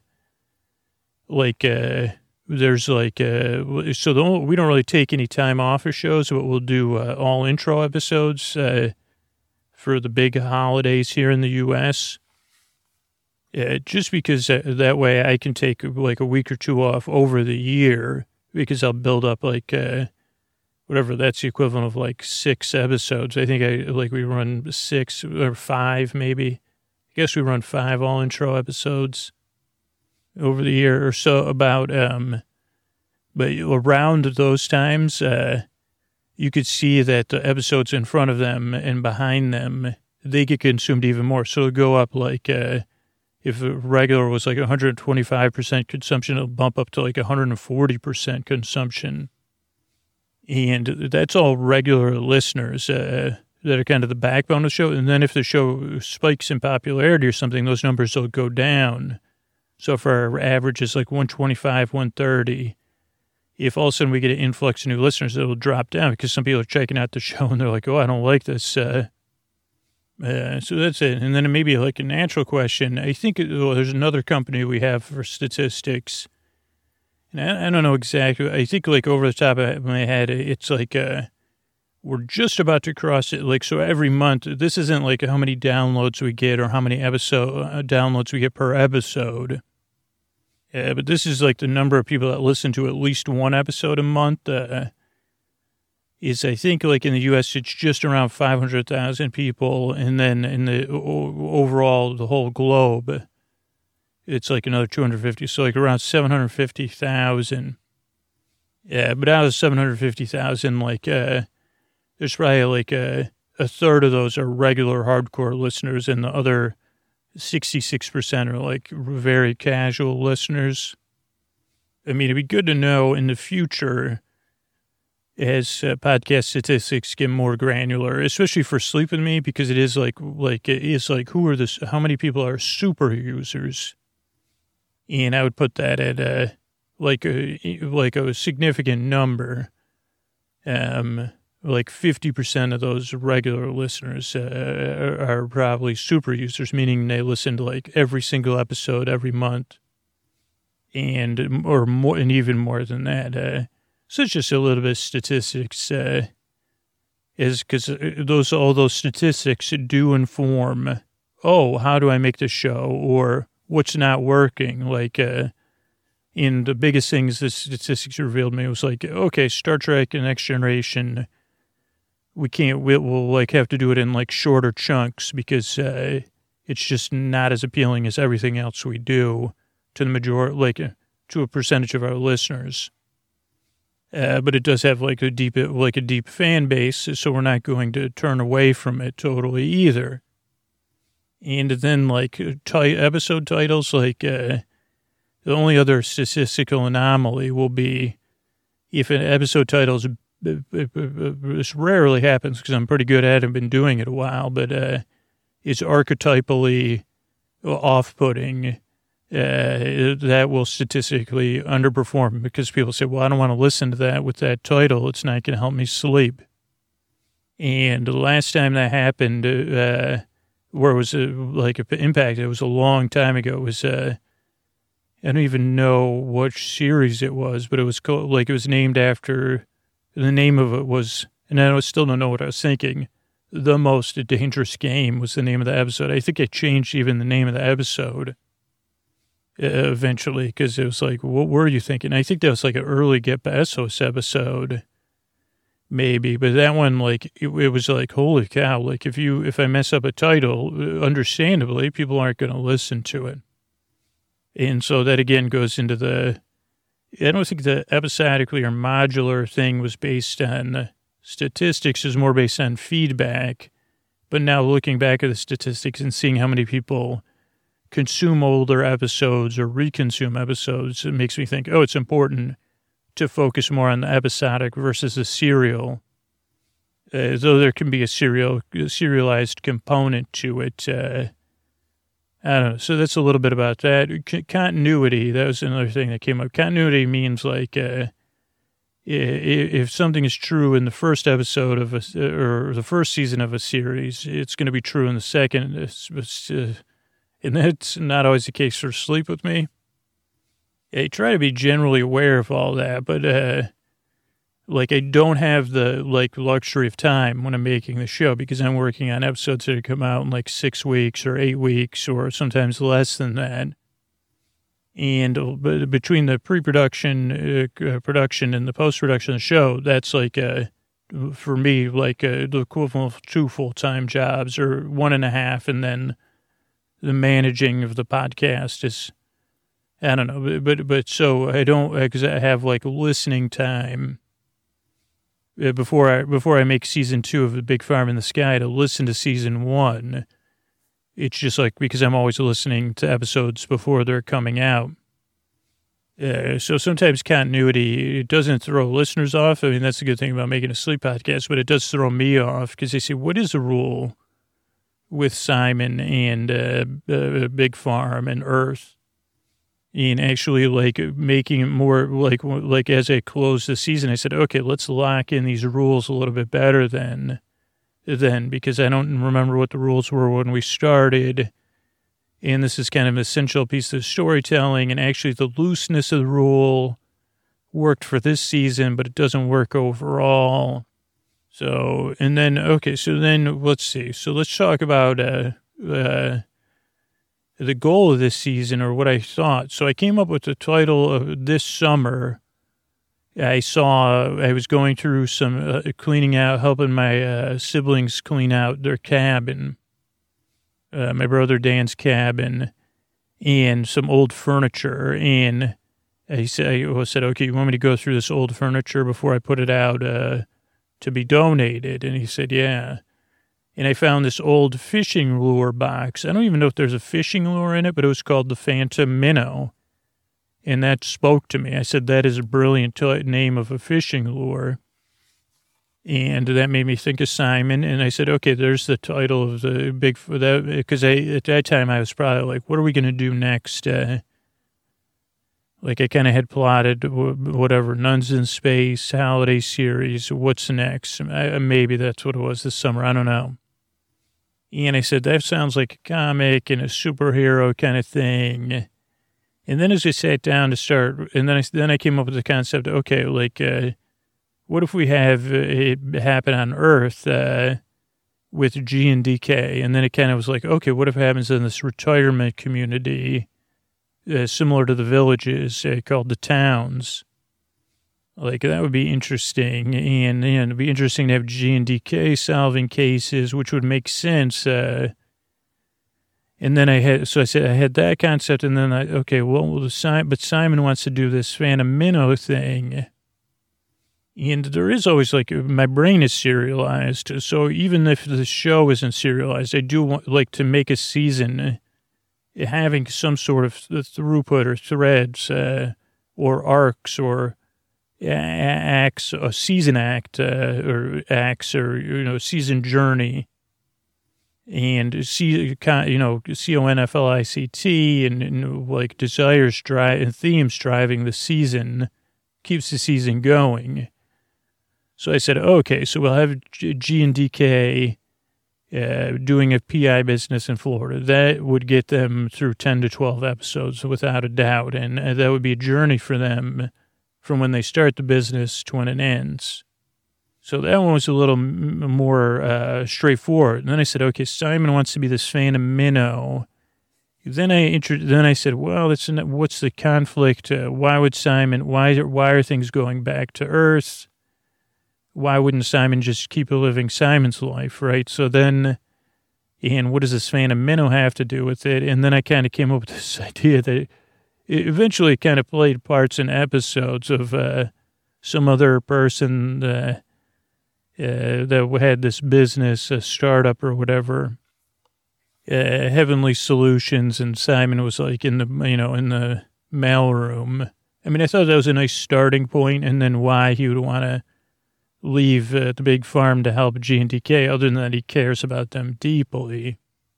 there's we don't really take any time off of shows, but we'll do all intro episodes for the big holidays here in the U.S. Just because that way I can take a week or two off over the year, because I'll build up whatever, that's the equivalent of 6 episodes. I think we run 6 or 5 maybe. I guess we run 5 all intro episodes over the year or so about, but around those times, you could see that the episodes in front of them and behind them, they get consumed even more. So it'll go up if a regular was 125% consumption, it'll bump up to 140% consumption. And that's all regular listeners that are kind of the backbone of the show. And then if the show spikes in popularity or something, those numbers will go down. So if our average is 125, 130, if all of a sudden we get an influx of new listeners, it'll drop down because some people are checking out the show and they're like, oh, I don't like this. So that's it. And then it may be a natural question. I think there's another company we have for statistics. And I don't know exactly. I think over the top of my head, it's we're just about to cross it. So every month, this isn't how many downloads we get or how many downloads we get per episode. But this is the number of people that listen to at least one episode a month. Is I think in the U.S. it's just around 500,000 people, and then in the overall the whole globe, it's another 250. So around 750,000. Yeah, but out of 750,000, there's probably a third of those are regular hardcore listeners, and the other 66% are very casual listeners. I mean, it'd be good to know in the future as podcast statistics get more granular, especially for Sleep With Me, because it is like how many people are super users, and I would put that at a significant number. Like 50% of those regular listeners are probably super users, meaning they listen to like every single episode every month, or more, and even more than that. So it's just a little bit of statistics, is because all those statistics do inform, how do I make this show, or what's not working? Like, and the biggest things the statistics revealed me was like, okay, Star Trek and Next Generation, we'll like have to do it in like shorter chunks because it's just not as appealing as everything else we do to the majority, to a percentage of our listeners. But it does have like a deep fan base, so we're not going to turn away from it totally either. And then like episode titles, like the only other statistical anomaly will be if an episode title this rarely happens because I'm pretty good at it, I've been doing it a while, but it's archetypally off-putting. That will statistically underperform because people say, well, I don't want to listen to that with that title. It's not going to help me sleep. And the last time that happened, where it was like an impact, it was a long time ago. It was, I don't even know which series it was, but it was called, like it was named after, the name of it was, and I still don't know what I was thinking. The Most Dangerous Game was the name of the episode. I think I changed even the name of the episode. Eventually, because it was like, what were you thinking? I think that was like an early Get Bezos episode, maybe. But that one, like, it was like, holy cow! Like, if I mess up a title, understandably, people aren't going to listen to it. And so that again goes into I don't think the episodically or modular thing was based on statistics; is more based on feedback. But now looking back at the statistics and seeing how many people consume older episodes or reconsume episodes, it makes me think, it's important to focus more on the episodic versus the serial. Though there can be a serialized component to it. I don't know. So that's a little bit about that. Continuity, that was another thing that came up. Continuity means like if something is true in the first episode of or the first season of a series, it's going to be true in the second. And that's not always the case for Sleep With Me. I try to be generally aware of all that, but like I don't have the like luxury of time when I'm making the show because I'm working on episodes that come out in like 6 weeks or 8 weeks or sometimes less than that. And between the pre-production, production, and the post-production of the show, that's like for me like the equivalent of 2 full-time jobs or 1.5, and then the managing of the podcast is, I don't know, but so I don't, because I have like listening time before I make season 2 of The Big Farm in the Sky to listen to season 1. It's just like, because I'm always listening to episodes before they're coming out. So sometimes continuity, it doesn't throw listeners off. I mean, that's the good thing about making a sleep podcast, but it does throw me off because they say, what is the rule with Simon and Big Farm and Earth, and actually like making it more like as I closed the season, I said, okay, let's lock in these rules a little bit better than because I don't remember what the rules were when we started, and this is kind of an essential piece of storytelling, and actually the looseness of the rule worked for this season, but it doesn't work overall. So, and then, okay, so then let's see. So let's talk about the goal of this season, or what I thought. So I came up with the title of this summer. I was going through some cleaning out, helping my siblings clean out their cabin, my brother Dan's cabin, and some old furniture. And I said, okay, you want me to go through this old furniture before I put it out to be donated? And he said, yeah. And I found this old fishing lure box. I don't even know if there's a fishing lure in it, but it was called the Phantom Minnow. And that spoke to me. I said, that is a brilliant name of a fishing lure. And that made me think of Simon. And I said, okay, there's the title of the big, because at that time I was probably like, what are we going to do next? Like I kind of had plotted whatever, Nuns in Space, holiday series, what's next? Maybe that's what it was this summer. I don't know. And I said, that sounds like a comic and a superhero kind of thing. And then as I sat down to start, and then I came up with the concept, okay, like, what if we have it happen on Earth with G and DK? And then it kind of was like, okay, what if it happens in this retirement community similar to the villages called the towns? Like, that would be interesting. And it'd be interesting to have G and DK solving cases, which would make sense. And then I said I had that concept, and then but Simon wants to do this Phantom Minnow thing. And there is always, like, my brain is serialized. So even if the show isn't serialized, I do want, like, to make a season having some sort of throughput or threads or arcs or acts, a season act or acts or, season journey. And CONFLICT and like desires drive and themes driving the season keeps the season going. So I said, okay, so we'll have G and DK doing a PI business in Florida. That would get them through 10 to 12 episodes without a doubt. And that would be a journey for them from when they start the business to when it ends. So that one was a little more straightforward. And then I said, okay, Simon wants to be this Phantom Minnow. Then I said, well, what's the conflict? Why would Simon? Why are things going back to Earth? Why wouldn't Simon just keep living Simon's life, right? So then, and what does this Phantom Minnow have to do with it? And then I kind of came up with this idea that it eventually kind of played parts in episodes of some other person that had this business, a startup or whatever, Heavenly Solutions, and Simon was like in the mailroom. I mean, I thought that was a nice starting point, and then why he would want to leave the big farm to help G and DK, other than that he cares about them deeply.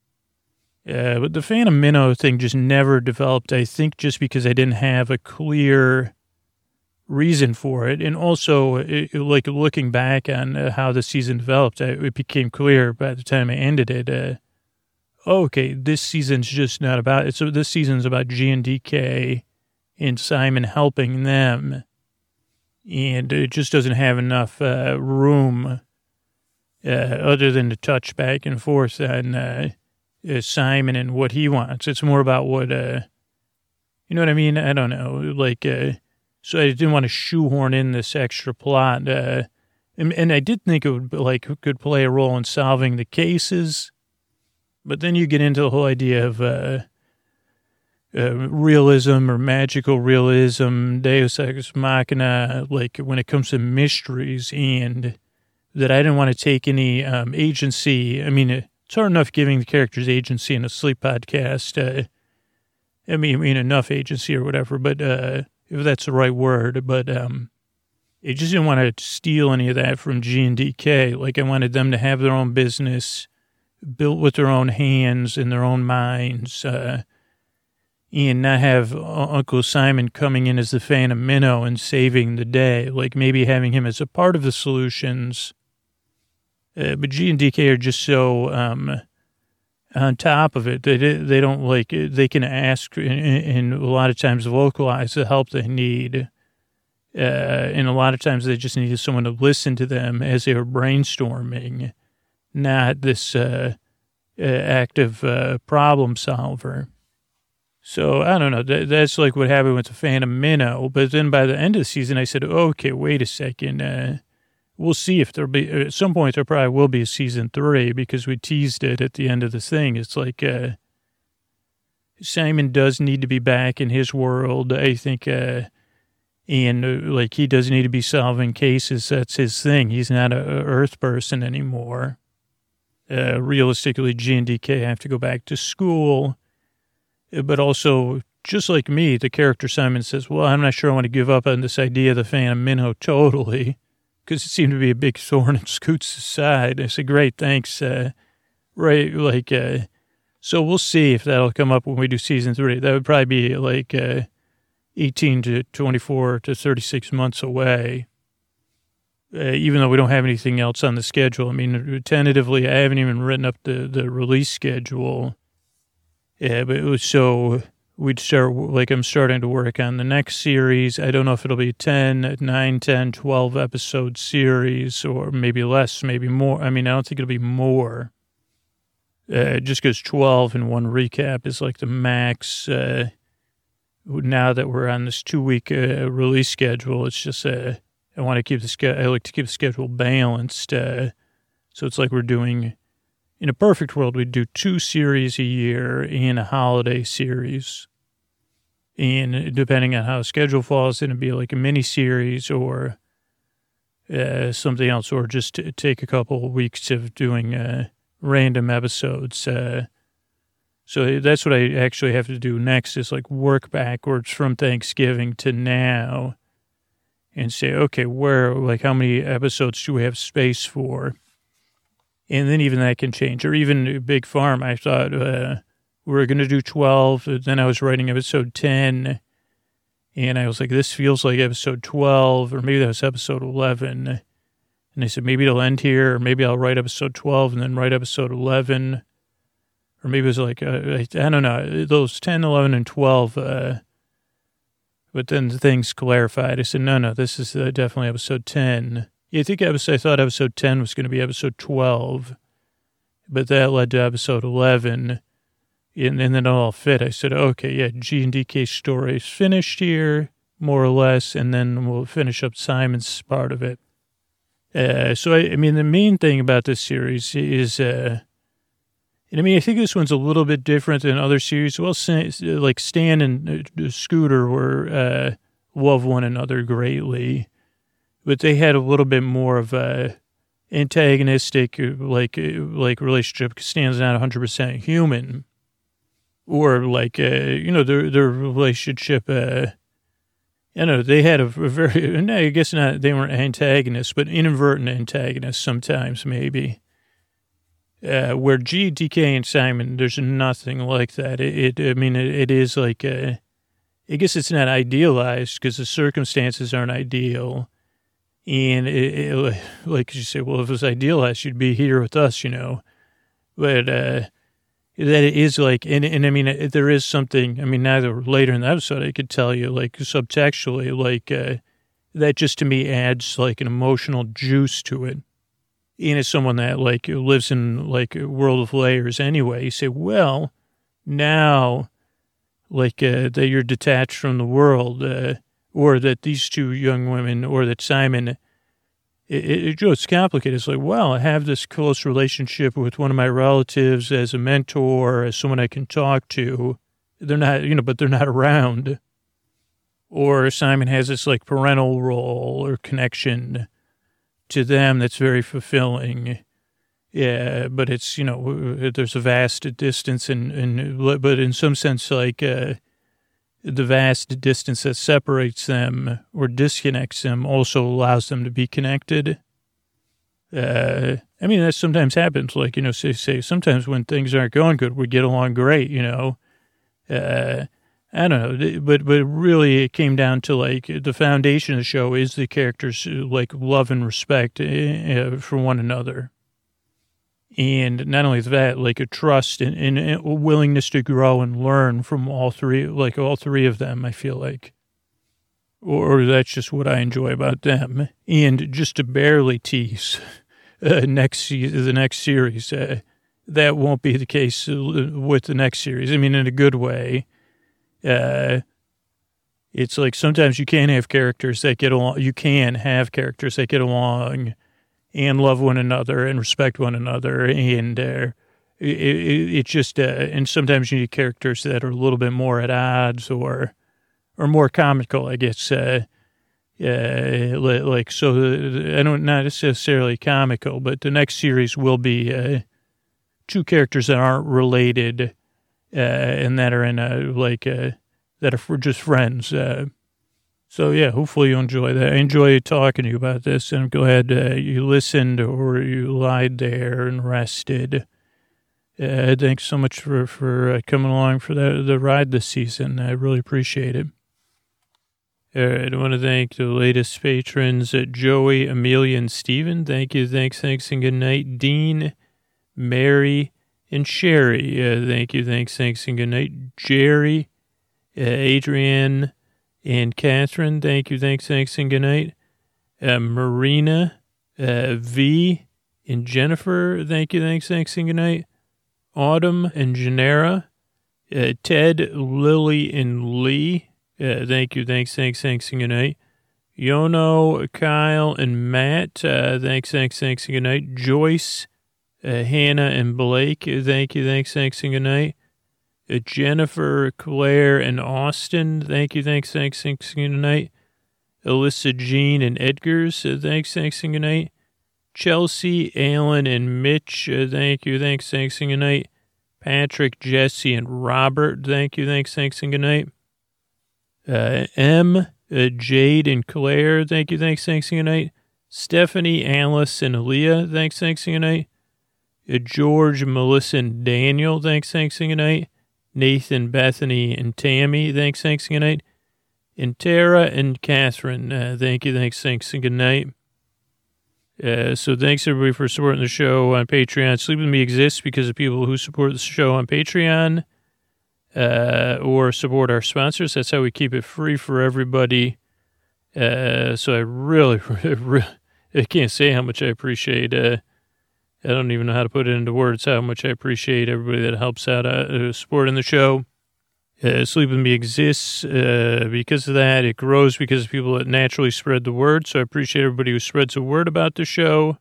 But the Phantom Minnow thing just never developed, I think, just because I didn't have a clear reason for it. And also, like looking back on how the season developed, it became clear by the time I ended it, okay, this season's just not about it. So this season's about G and DK and Simon helping them. And it just doesn't have enough room other than to touch back and forth on Simon and what he wants. It's more about what, you know what I mean? I don't know. Like, so I didn't want to shoehorn in this extra plot. And I did think it would, like, could play a role in solving the cases. But then you get into the whole idea of realism or magical realism, Deus Ex Machina, like when it comes to mysteries, and that I didn't want to take any agency. I mean, it's hard enough giving the characters agency in a sleep podcast. I mean enough agency or whatever, but if that's the right word. But I just didn't want to steal any of that from G and DK. Like, I wanted them to have their own business built with their own hands and their own minds, and not have Uncle Simon coming in as the Phantom Minnow and saving the day. Like, maybe having him as a part of the solutions. But G and DK are just so on top of it. They don't, like, they can ask and a lot of times vocalize the help they need. And a lot of times they just needed someone to listen to them as they were brainstorming, not this active problem solver. So I don't know. That's like what happened with the Phantom Minnow. But then by the end of the season, I said, okay, wait a second. We'll see if there'll be, at some point, there probably will be a season 3, because we teased it at the end of the thing. It's like Simon does need to be back in his world, I think, and like he does need to be solving cases. That's his thing. He's not a Earth person anymore. Realistically, G and DK have to go back to school. But also, just like me, the character Simon says, well, I'm not sure I want to give up on this idea of the Phantom Minnow totally, because it seemed to be a big thorn in Scoots' side. I said, great, thanks. Right, like, so we'll see if that'll come up when we do season 3. That would probably be like 18 to 24 to 36 months away. Even though we don't have anything else on the schedule. I mean, tentatively, I haven't even written up the release schedule. Yeah, but it was so we'd start, like, I'm starting to work on the next series. I don't know if it'll be 9, 10, 12 episode series or maybe less, maybe more. I mean, I don't think it'll be more. Just because 12 in one recap is like the max. Now that we're on this 2-week release schedule, it's just I want to keep I like to keep the schedule balanced. So it's like we're doing, in a perfect world, we'd do 2 series a year in a holiday series. And depending on how the schedule falls, it'd be like a mini series or something else, or just take a couple of weeks of doing random episodes. So that's what I actually have to do next is like work backwards from Thanksgiving to now and say, okay, how many episodes do we have space for? And then even that can change. Or even Big Farm, I thought we were going to do 12. Then I was writing episode 10. And I was like, this feels like episode 12, or maybe that was episode 11. And I said, maybe it'll end here, or maybe I'll write episode 12 and then write episode 11. Or maybe it was like, I don't know, those 10, 11, and 12. But then the things clarified. I said, no, this is definitely episode 10. Yeah, I thought episode 10 was going to be episode 12. But that led to episode 11. And then it all fit. I said, okay, yeah, G and DK story is finished here, more or less. And then we'll finish up Simon's part of it. So, I mean, the main thing about this series is, and I mean, I think this one's a little bit different than other series. Well, like Stan and Scooter love one another greatly, but they had a little bit more of a antagonistic, like relationship. Stan's not 100% human, or like, their relationship, they had a very, no, I guess not, they weren't antagonists, but inadvertent antagonists sometimes, maybe. Where G, DK, and Simon, there's nothing like that. It is like, I guess it's not idealized because the circumstances aren't ideal. And like you say, well, if it was idealized, you'd be here with us, But that it is like, and I mean, there is something, I mean, now later in the episode, I could tell you, like, subtextually, like, that just to me adds, like, an emotional juice to it. And as someone that, like, lives in, like, a world of layers anyway, you say, well, now, like, that you're detached from the world, or that these two young women, or that Simon, it's complicated. It's like, well, I have this close relationship with one of my relatives as a mentor, as someone I can talk to. They're not, but they're not around. Or Simon has this, like, parental role or connection to them that's very fulfilling. Yeah, but it's, there's a vast distance, but in some sense, like, the vast distance that separates them or disconnects them also allows them to be connected. I mean, that sometimes happens. Like, say sometimes when things aren't going good, we get along great, I don't know, but really it came down to, like, the foundation of the show is the characters, like, love and respect for one another. And not only that, like, a trust and a willingness to grow and learn from all three of them, I feel like. Or that's just what I enjoy about them. And just to barely tease the next series, that won't be the case with the next series. I mean, in a good way. It's like sometimes you can have characters that get along. You can have characters that get along and love one another and respect one another. And it just, and sometimes you need characters that are a little bit more at odds or more comical, I guess. Like, so I don't, not necessarily comical, but the next series will be two characters that aren't related and that are in that are just friends. So, yeah, hopefully you enjoy that. I enjoy talking to you about this, and I'm glad you listened or you lied there and rested. Thanks so much for coming along for the ride this season. I really appreciate it. I want to thank the latest patrons, Joey, Amelia, and Steven. Thank you, thanks, and good night. Dean, Mary, and Sherry. Thank you, thanks, and good night. Jerry, Adrienne, and Catherine. Thank you, thanks, and good night. Marina, V, and Jennifer. Thank you, thanks, and good night. Autumn and Janera. Ted, Lily, and Lee. Thank you, thanks, and good night. Yono, Kyle, and Matt. Thanks, and good night. Joyce, Hannah, and Blake. Thank you, thanks, and good night. Jennifer, Claire, and Austin. Thank you, thanks, and good night. Alyssa, Jean, and Edgars. Thanks, and good night. Chelsea, Alan, and Mitch. Thank you, thanks, and good night. Patrick, Jesse, and Robert. Thank you, thanks, and good night. M, Jade, and Claire. Thank you, thanks, and good night. Stephanie, Alice, and Aaliyah. Thanks, and good night. George, Melissa, and Daniel. Thanks, and good night. Nathan, Bethany, and Tammy. Thanks, and good night. And Tara and Catherine. Thank you, thanks, and good night. So thanks, everybody, for supporting the show on Patreon. Sleep With Me exists because of people who support the show on Patreon or support our sponsors. That's how we keep it free for everybody. So I really, I can't say how much I appreciate I don't even know how to put it into words, how much I appreciate everybody that helps out supporting the show. Sleep With Me exists because of that. It grows because of people that naturally spread the word. So I appreciate everybody who spreads the word about the show.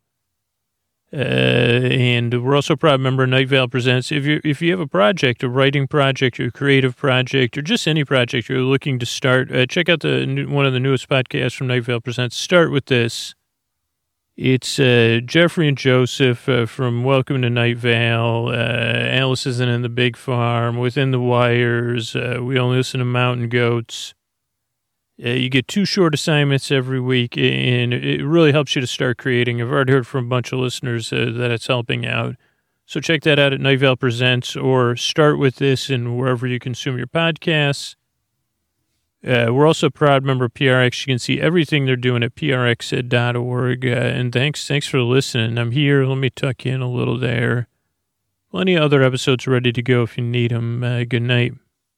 And we're also a proud member of Night Vale Presents. If you have a project, a writing project, or a creative project, or just any project you're looking to start, check out one of the newest podcasts from Night Vale Presents. Start With This. It's Jeffrey and Joseph from Welcome to Night Vale. Alice Isn't in the Big Farm, Within the Wires. We Only Listen to Mountain Goats. You get 2 short assignments every week, and it really helps you to start creating. I've already heard from a bunch of listeners that it's helping out. So check that out at Night Vale Presents, or Start With This and wherever you consume your podcasts. We're also a proud member of PRX. You can see everything they're doing at prx.org. And thanks for listening. I'm here. Let me tuck in a little there. Plenty of other episodes ready to go if you need them. Good night.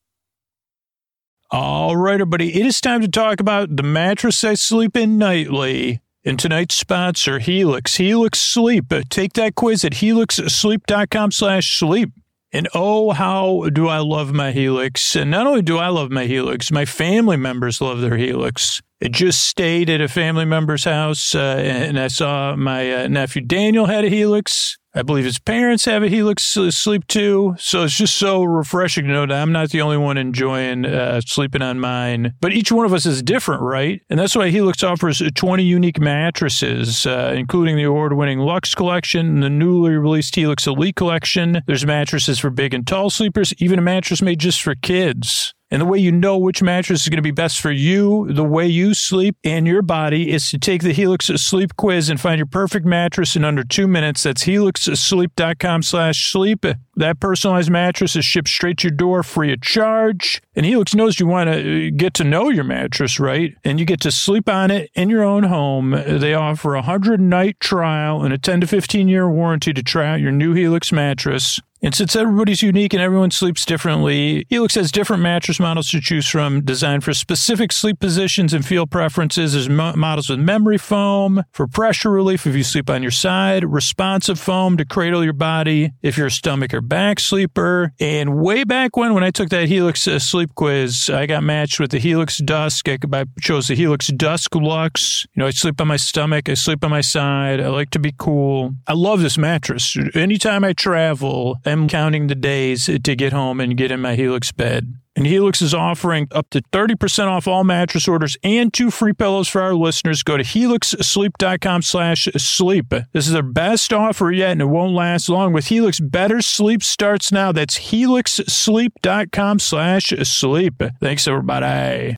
All right, everybody. It is time to talk about the mattress I sleep in nightly. And tonight's sponsor, Helix. Helix Sleep. Take that quiz at helixsleep.com/sleep. And oh, how do I love my Helix. And not only do I love my Helix, my family members love their Helix. I just stayed at a family member's house, and I saw my nephew Daniel had a Helix. I believe his parents have a Helix Sleep too. So it's just so refreshing to know that I'm not the only one enjoying sleeping on mine. But each one of us is different, right? And that's why Helix offers 20 unique mattresses, including the award-winning Luxe Collection and the newly released Helix Elite Collection. There's mattresses for big and tall sleepers, even a mattress made just for kids. And the way you know which mattress is going to be best for you, the way you sleep, and your body is to take the Helix Sleep quiz and find your perfect mattress in under 2 minutes. That's helixsleep.com/sleep. That personalized mattress is shipped straight to your door free of charge. And Helix knows you want to get to know your mattress, right? And you get to sleep on it in your own home. They offer a 100-night trial and a 10 to 15-year warranty to try out your new Helix mattress. And since everybody's unique and everyone sleeps differently, Helix has different mattress models to choose from, designed for specific sleep positions and feel preferences. There's models with memory foam for pressure relief if you sleep on your side, responsive foam to cradle your body if you're a stomach or back sleeper. And way back when I took that Helix sleep quiz, I got matched with the Helix Dusk. I chose the Helix Dusk Luxe. You know, I sleep on my stomach. I sleep on my side. I like to be cool. I love this mattress. Anytime I travel, I'm counting the days to get home and get in my Helix bed. And Helix is offering up to 30% off all mattress orders and 2 free pillows for our listeners. Go to helixsleep.com/sleep. This is their best offer yet, and it won't last long. With Helix, better sleep starts now. That's helixsleep.com/sleep. Thanks, everybody.